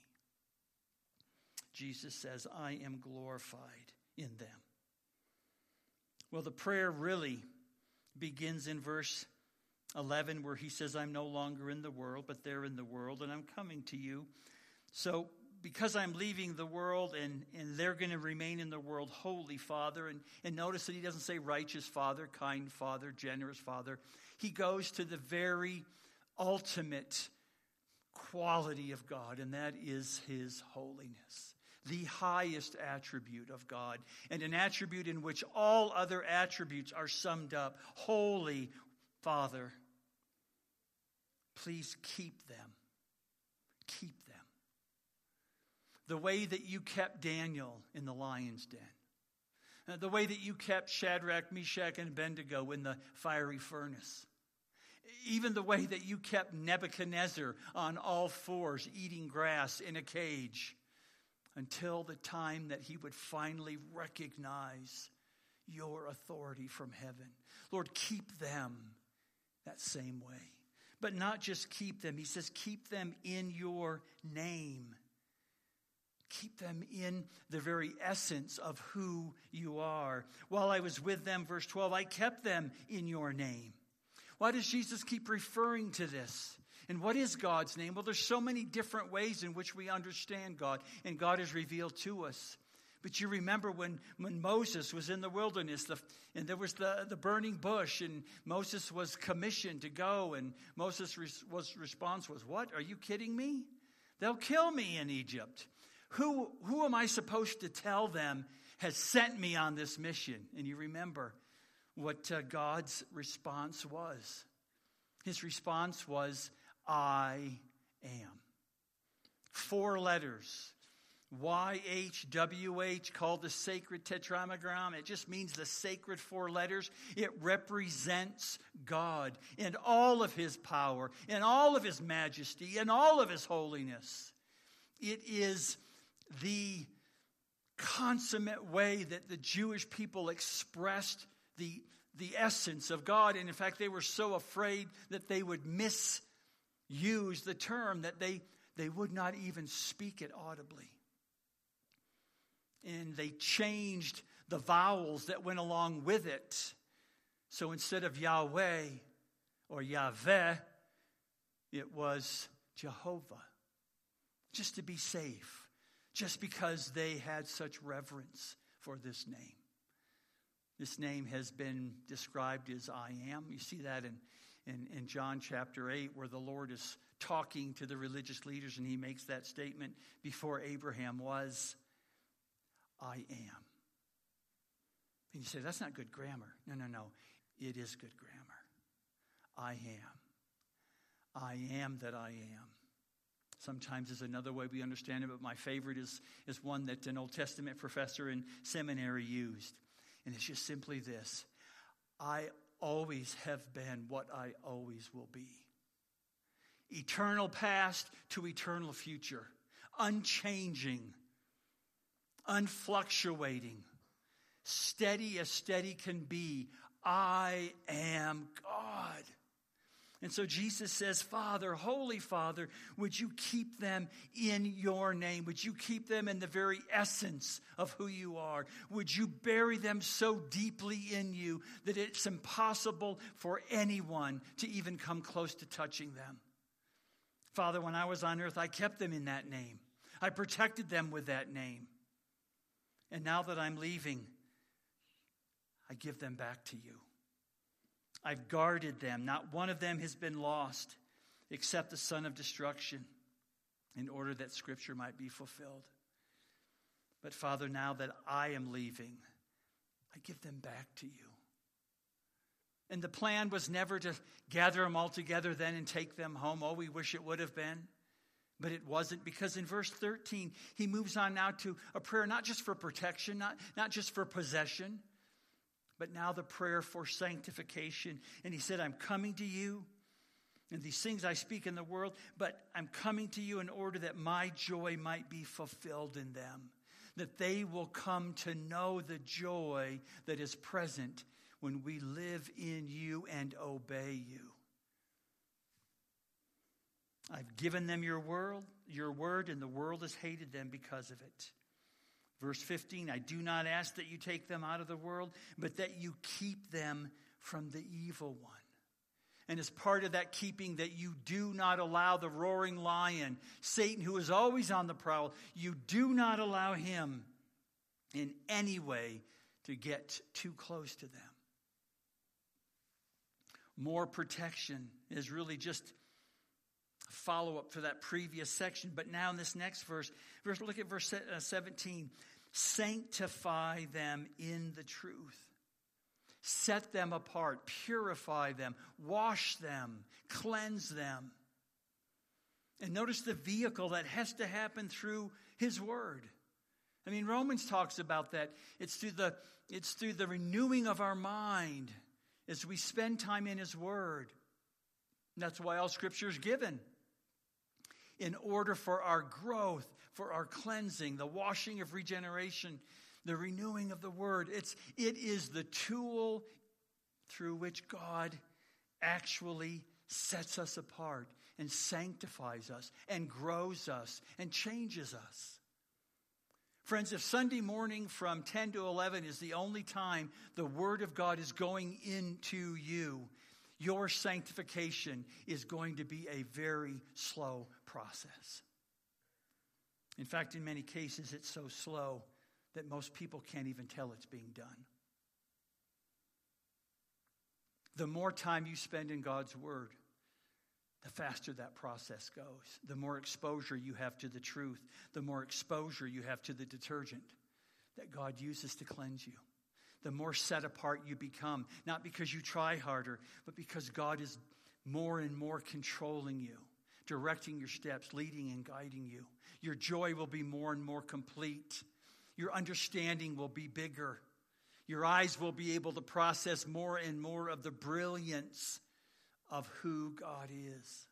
Jesus says, I am glorified in them. Well, the prayer really begins in verse eleven, where he says, I'm no longer in the world, but they're in the world, and I'm coming to you. So because I'm leaving the world and, and they're going to remain in the world, Holy Father, and, and notice that he doesn't say righteous Father, kind Father, generous Father. He goes to the very ultimate quality of God, and that is his holiness. The highest attribute of God, and an attribute in which all other attributes are summed up. Holy Father, please keep them. Keep them. The way that you kept Daniel in the lion's den. The way that you kept Shadrach, Meshach, and Abednego in the fiery furnace. Even the way that you kept Nebuchadnezzar on all fours eating grass in a cage until the time that he would finally recognize your authority from heaven. Lord, keep them that same way. But not just keep them. He says keep them in your name. Keep them in the very essence of who you are. While I was with them, verse twelve, I kept them in your name. Why does Jesus keep referring to this? And what is God's name? Well, there's so many different ways in which we understand God, and God is revealed to us. But you remember when, when Moses was in the wilderness, the, and there was the, the burning bush, and Moses was commissioned to go, and Moses' res, was, response was, what? Are you kidding me? They'll kill me in Egypt. Who, who am I supposed to tell them has sent me on this mission? And you remember what uh, God's response was. His response was, I am. Four letters. Y H W H, called the sacred tetragrammaton. It just means the sacred four letters. It represents God in all of his power, in all of his majesty, in all of his holiness. It is the consummate way that the Jewish people expressed the, the essence of God. And in fact, they were so afraid that they would misuse the term that they, they would not even speak it audibly. And they changed the vowels that went along with it. So instead of Yahweh or Yahweh, it was Jehovah. Just to be safe. Just because they had such reverence for this name. This name has been described as I am. You see that in, in, in John chapter eight, where the Lord is talking to the religious leaders, and he makes that statement before Abraham was, I am. And you say, that's not good grammar. No, no, no. It is good grammar. I am. I am that I am. Sometimes there's another way we understand it, but my favorite is, is one that an Old Testament professor in seminary used. And it's just simply this. I always have been what I always will be. Eternal past to eternal future. Unchanging. Unfluctuating. Steady as steady can be. I am God. And so Jesus says, Father, Holy Father, would you keep them in your name? Would you keep them in the very essence of who you are? Would you bury them so deeply in you that it's impossible for anyone to even come close to touching them? Father, when I was on earth, I kept them in that name. I protected them with that name. And now that I'm leaving, I give them back to you. I've guarded them. Not one of them has been lost except the son of destruction, in order that Scripture might be fulfilled. But Father, now that I am leaving, I give them back to you. And the plan was never to gather them all together then and take them home. Oh, we wish it would have been. But it wasn't, because in verse thirteen, he moves on now to a prayer not just for protection, not, not just for possession, but now the prayer for sanctification. And he said, I'm coming to you, and these things I speak in the world, but I'm coming to you in order that my joy might be fulfilled in them, that they will come to know the joy that is present when we live in you and obey you. I've given them your word, your word, and the world has hated them because of it. Verse fifteen, I do not ask that you take them out of the world, but that you keep them from the evil one. And as part of that keeping, that you do not allow the roaring lion, Satan, who is always on the prowl, you do not allow him in any way to get too close to them. More protection is really just a follow-up for that previous section. But now in this next verse, verse look at verse seventeen. Sanctify them in the truth. Set them apart, purify them, wash them, cleanse them. And notice the vehicle that has to happen through his word. I mean, Romans talks about that. It's through the, it's through the renewing of our mind as we spend time in his word. And that's why all scripture is given. In order for our growth, for our cleansing, the washing of regeneration, the renewing of the word. It's, it is the tool through which God actually sets us apart and sanctifies us and grows us and changes us. Friends, if Sunday morning from ten to eleven is the only time the word of God is going into you, your sanctification is going to be a very slow process. In fact, in many cases, it's so slow that most people can't even tell it's being done. The more time you spend in God's word, the faster that process goes. The more exposure you have to the truth, the more exposure you have to the detergent that God uses to cleanse you. The more set apart you become, not because you try harder, but because God is more and more controlling you, directing your steps, leading and guiding you. Your joy will be more and more complete. Your understanding will be bigger. Your eyes will be able to process more and more of the brilliance of who God is.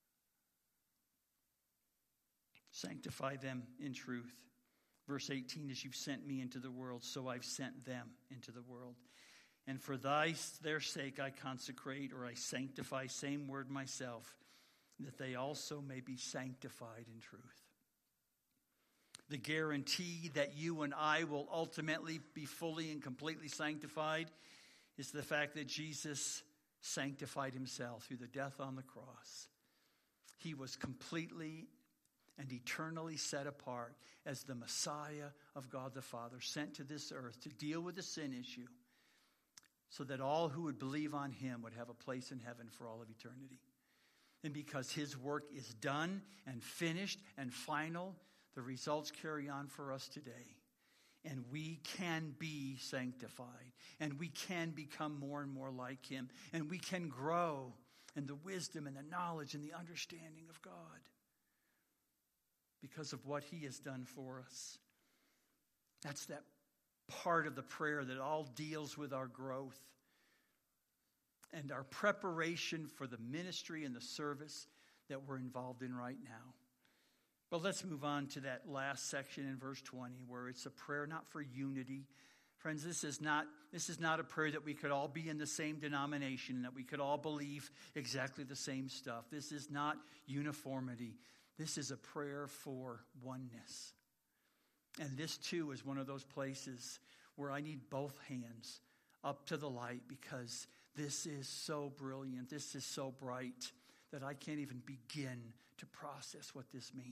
Sanctify them in truth. Verse eighteen, as you've sent me into the world, so I've sent them into the world. And for thy, their sake I consecrate, or I sanctify, same word myself, that they also may be sanctified in truth. The guarantee that you and I will ultimately be fully and completely sanctified is the fact that Jesus sanctified himself through the death on the cross. He was completely and eternally set apart as the Messiah of God the Father, sent to this earth to deal with the sin issue so that all who would believe on him would have a place in heaven for all of eternity. And because his work is done and finished and final, the results carry on for us today. And we can be sanctified. And we can become more and more like him. And we can grow in the wisdom and the knowledge and the understanding of God because of what he has done for us. That's that part of the prayer that all deals with our growth and our preparation for the ministry and the service that we're involved in right now. But let's move on to that last section in verse twenty, where it's a prayer not for unity. Friends, this is not this is not a prayer that we could all be in the same denomination, that we could all believe exactly the same stuff. This is not uniformity. This is a prayer for oneness. And this too is one of those places where I need both hands up to the light, because this is so brilliant, this is so bright, that I can't even begin to process what this means.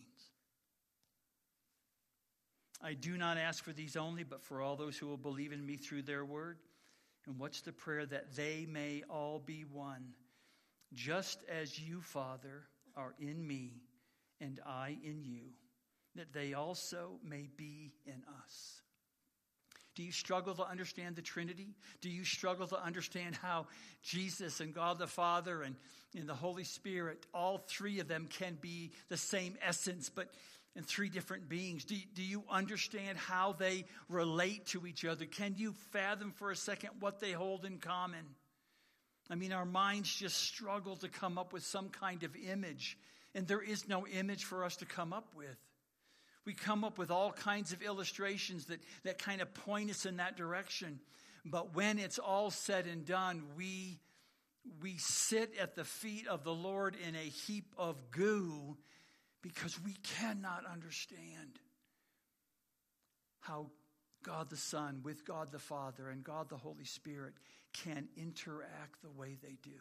I do not ask for these only, but for all those who will believe in me through their word. And what's the prayer? That they may all be one, just as you, Father, are in me and I in you, that they also may be in us. Do you struggle to understand the Trinity? Do you struggle to understand how Jesus and God the Father and, and the Holy Spirit, all three of them can be the same essence, but in three different beings? Do, do you understand how they relate to each other? Can you fathom for a second what they hold in common? I mean, our minds just struggle to come up with some kind of image, and there is no image for us to come up with. We come up with all kinds of illustrations that, that kind of point us in that direction. But when it's all said and done, we, we sit at the feet of the Lord in a heap of goo because we cannot understand how God the Son with God the Father and God the Holy Spirit can interact the way they do.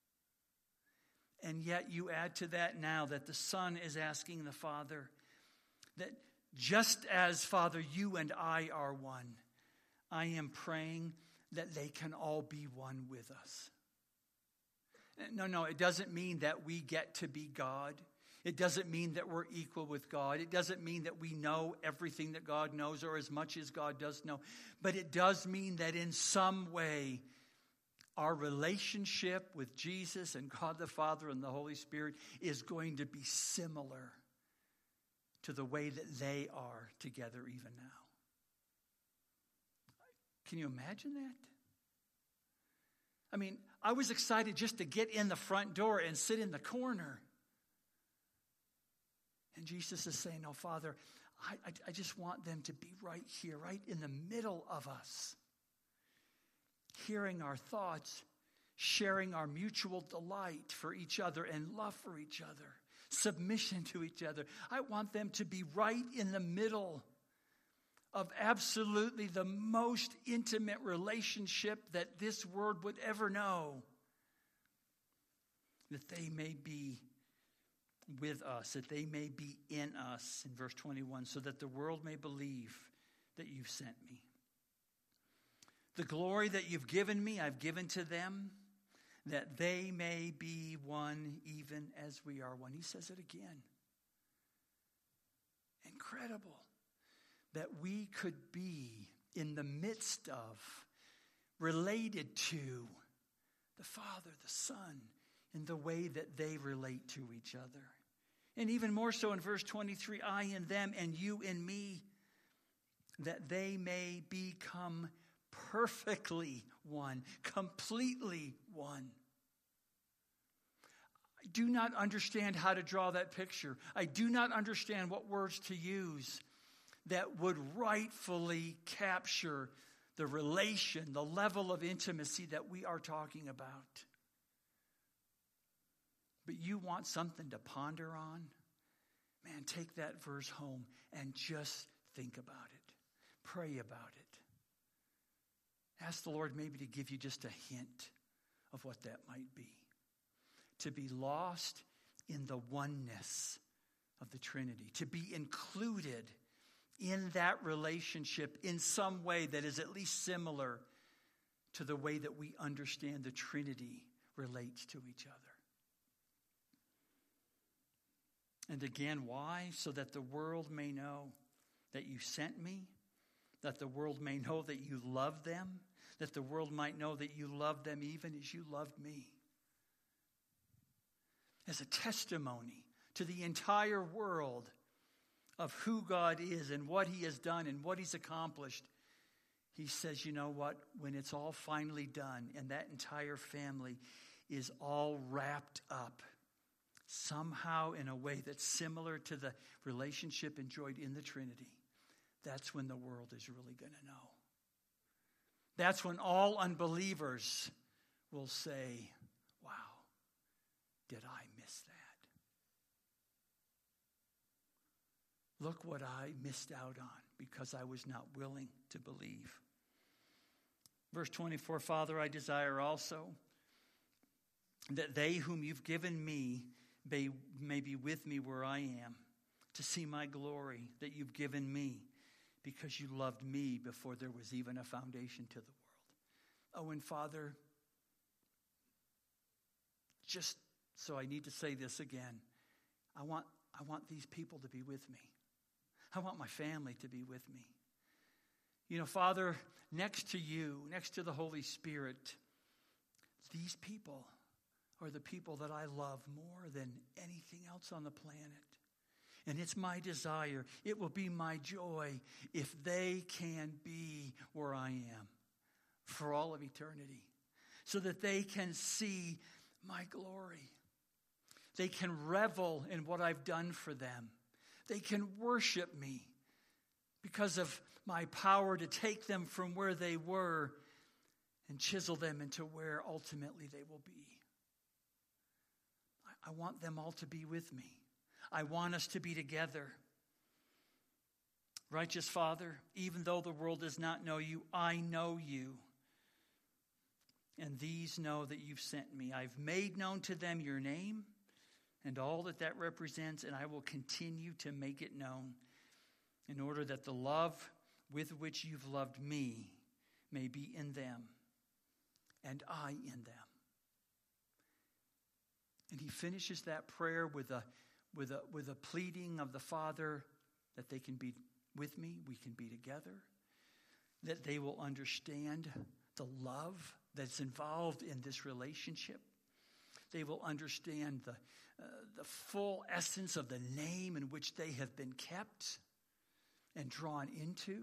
And yet you add to that now that the Son is asking the Father that just as, Father, you and I are one, I am praying that they can all be one with us. No, no, it doesn't mean that we get to be God. It doesn't mean that we're equal with God. It doesn't mean that we know everything that God knows or as much as God does know. But it does mean that in some way, our relationship with Jesus and God the Father and the Holy Spirit is going to be similar to the way that they are together even now. Can you imagine that? I mean, I was excited just to get in the front door and sit in the corner. And Jesus is saying, no, Father, I, I, I just want them to be right here, right in the middle of us. Hearing our thoughts, sharing our mutual delight for each other and love for each other. Submission to each other. I want them to be right in the middle of absolutely the most intimate relationship that this world would ever know. That they may be with us, that they may be in us, in verse twenty-one, so that the world may believe that you've sent me. The glory that you've given me, I've given to them, that they may be one even as we are one. He says it again. Incredible that we could be in the midst of, related to the Father, the Son, in the way that they relate to each other. And even more so in verse twenty-three, I in them and you in me, that they may become perfectly one, completely one. I do not understand how to draw that picture. I do not understand what words to use that would rightfully capture the relation, the level of intimacy that we are talking about. But you want something to ponder on? Man, take that verse home and just think about it. Pray about it. Ask the Lord maybe to give you just a hint of what that might be. To be lost in the oneness of the Trinity. To be included in that relationship in some way that is at least similar to the way that we understand the Trinity relates to each other. And again, why? So that the world may know that you sent me, that the world may know that you love them, that the world might know that you love them even as you loved me. As a testimony to the entire world of who God is and what he has done and what he's accomplished, he says, you know what? When it's all finally done and that entire family is all wrapped up somehow in a way that's similar to the relationship enjoyed in the Trinity, that's when the world is really going to know. That's when all unbelievers will say, wow, did I miss that? Look what I missed out on because I was not willing to believe. Verse twenty-four, Father, I desire also that they whom you've given me may, may be with me where I am, to see my glory that you've given me, because you loved me before there was even a foundation to the world. Oh, and Father, just so I need to say this again, I want, I want these people to be with me. I want my family to be with me. You know, Father, next to you, next to the Holy Spirit, these people are the people that I love more than anything else on the planet. And it's my desire, it will be my joy if they can be where I am for all of eternity, so that they can see my glory. They can revel in what I've done for them. They can worship me because of my power to take them from where they were and chisel them into where ultimately they will be. I want them all to be with me. I want us to be together. Righteous Father, even though the world does not know you, I know you. And these know that you've sent me. I've made known to them your name and all that that represents, and I will continue to make it known in order that the love with which you've loved me may be in them and I in them. And he finishes that prayer with a, with a, with a pleading of the Father that they can be with me, we can be together, that they will understand the love that's involved in this relationship. They will understand the, uh, the full essence of the name in which they have been kept and drawn into.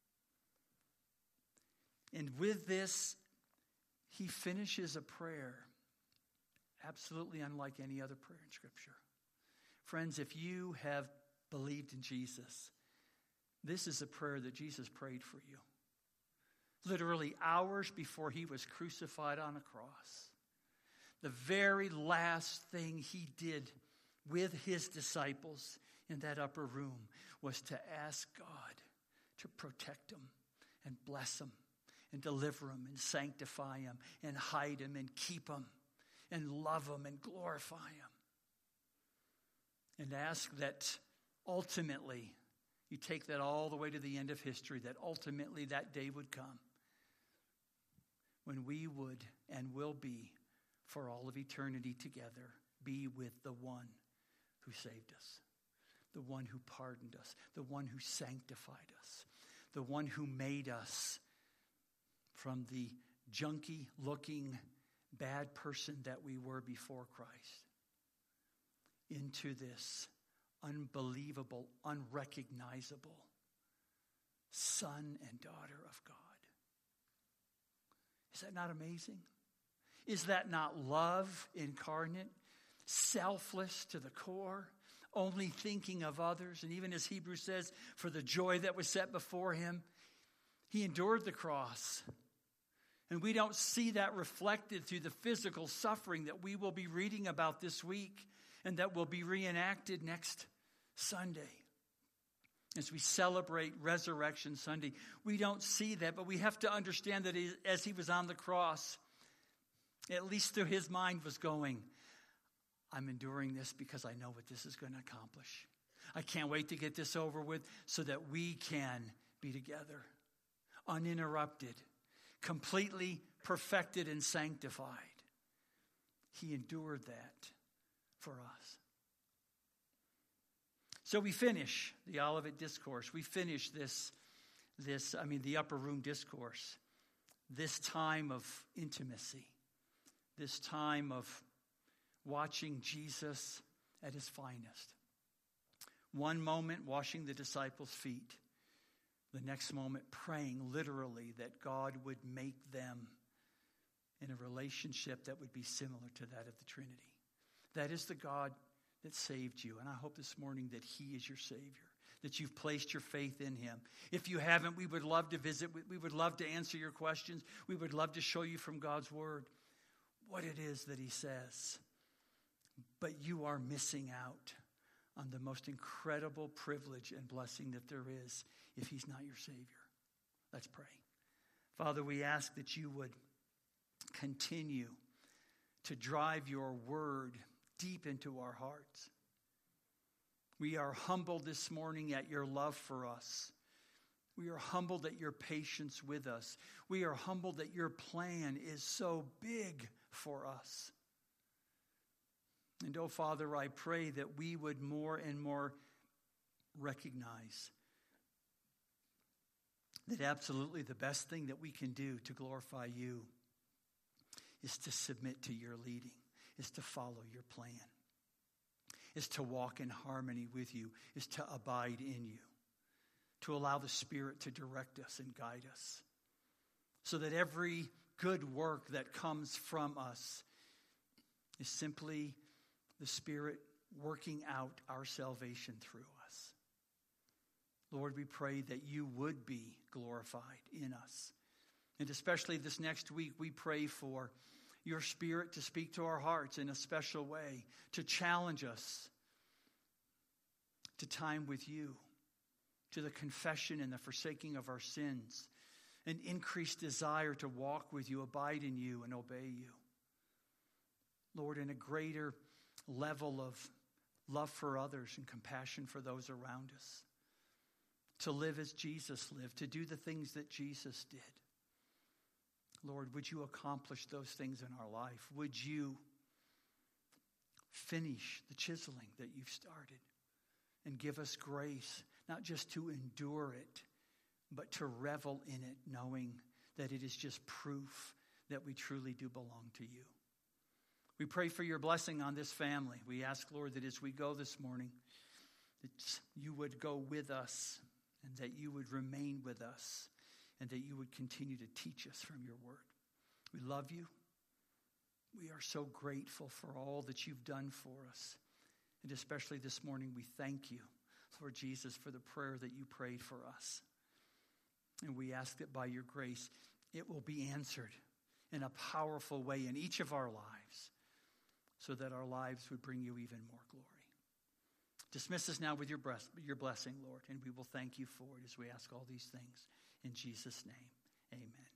And with this, he finishes a prayer absolutely unlike any other prayer in Scripture. Friends, if you have believed in Jesus, this is a prayer that Jesus prayed for you. Literally hours before he was crucified on a cross. The very last thing he did with his disciples in that upper room was to ask God to protect them and bless them and deliver them and sanctify them and hide them and keep them and love them and glorify him. And ask that ultimately, you take that all the way to the end of history, that ultimately that day would come when we would and will be for all of eternity together, be with the one who saved us, the one who pardoned us, the one who sanctified us, the one who made us from the junky-looking bad person that we were before Christ into this unbelievable, unrecognizable son and daughter of God. Is that not amazing? Is that not love incarnate, selfless to the core, only thinking of others? And even as Hebrews says, for the joy that was set before him, he endured the cross. And we don't see that reflected through the physical suffering that we will be reading about this week and that will be reenacted next Sunday. As we celebrate Resurrection Sunday, we don't see that, but we have to understand that as he was on the cross, at least through his mind was going, I'm enduring this because I know what this is going to accomplish. I can't wait to get this over with so that we can be together, uninterrupted, completely perfected and sanctified. He endured that for us. So we finish the Olivet Discourse. We finish this, this, I mean, the Upper Room Discourse, this time of intimacy, this time of watching Jesus at his finest. One moment washing the disciples' feet. The next moment praying literally that God would make them in a relationship that would be similar to that of the Trinity. That is the God that saved you. And I hope this morning that he is your Savior, that you've placed your faith in him. If you haven't, we would love to visit. We would love to answer your questions. We would love to show you from God's word what it is that he says. But you are missing out on the most incredible privilege and blessing that there is if he's not your Savior. Let's pray. Father, we ask that you would continue to drive your word deep into our hearts. We are humbled this morning at your love for us. We are humbled at your patience with us. We are humbled that your plan is so big for us. And oh, Father, I pray that we would more and more recognize that absolutely the best thing that we can do to glorify you is to submit to your leading, is to follow your plan, is to walk in harmony with you, is to abide in you, to allow the Spirit to direct us and guide us, so that every good work that comes from us is simply the Spirit working out our salvation through us. Lord, we pray that you would be glorified in us. And especially this next week, we pray for your Spirit to speak to our hearts in a special way, to challenge us to time with you, to the confession and the forsaking of our sins, an increased desire to walk with you, abide in you, and obey you. Lord, in a greater level of love for others and compassion for those around us, to live as Jesus lived, to do the things that Jesus did. Lord, would you accomplish those things in our life? Would you finish the chiseling that you've started and give us grace, not just to endure it, but to revel in it, knowing that it is just proof that we truly do belong to you. We pray for your blessing on this family. We ask, Lord, that as we go this morning, that you would go with us and that you would remain with us and that you would continue to teach us from your word. We love you. We are so grateful for all that you've done for us. And especially this morning, we thank you, Lord Jesus, for the prayer that you prayed for us. And we ask that by your grace, it will be answered in a powerful way in each of our lives, so that our lives would bring you even more glory. Dismiss us now with your, breast, your blessing, Lord, and we will thank you for it as we ask all these things in Jesus' name. Amen.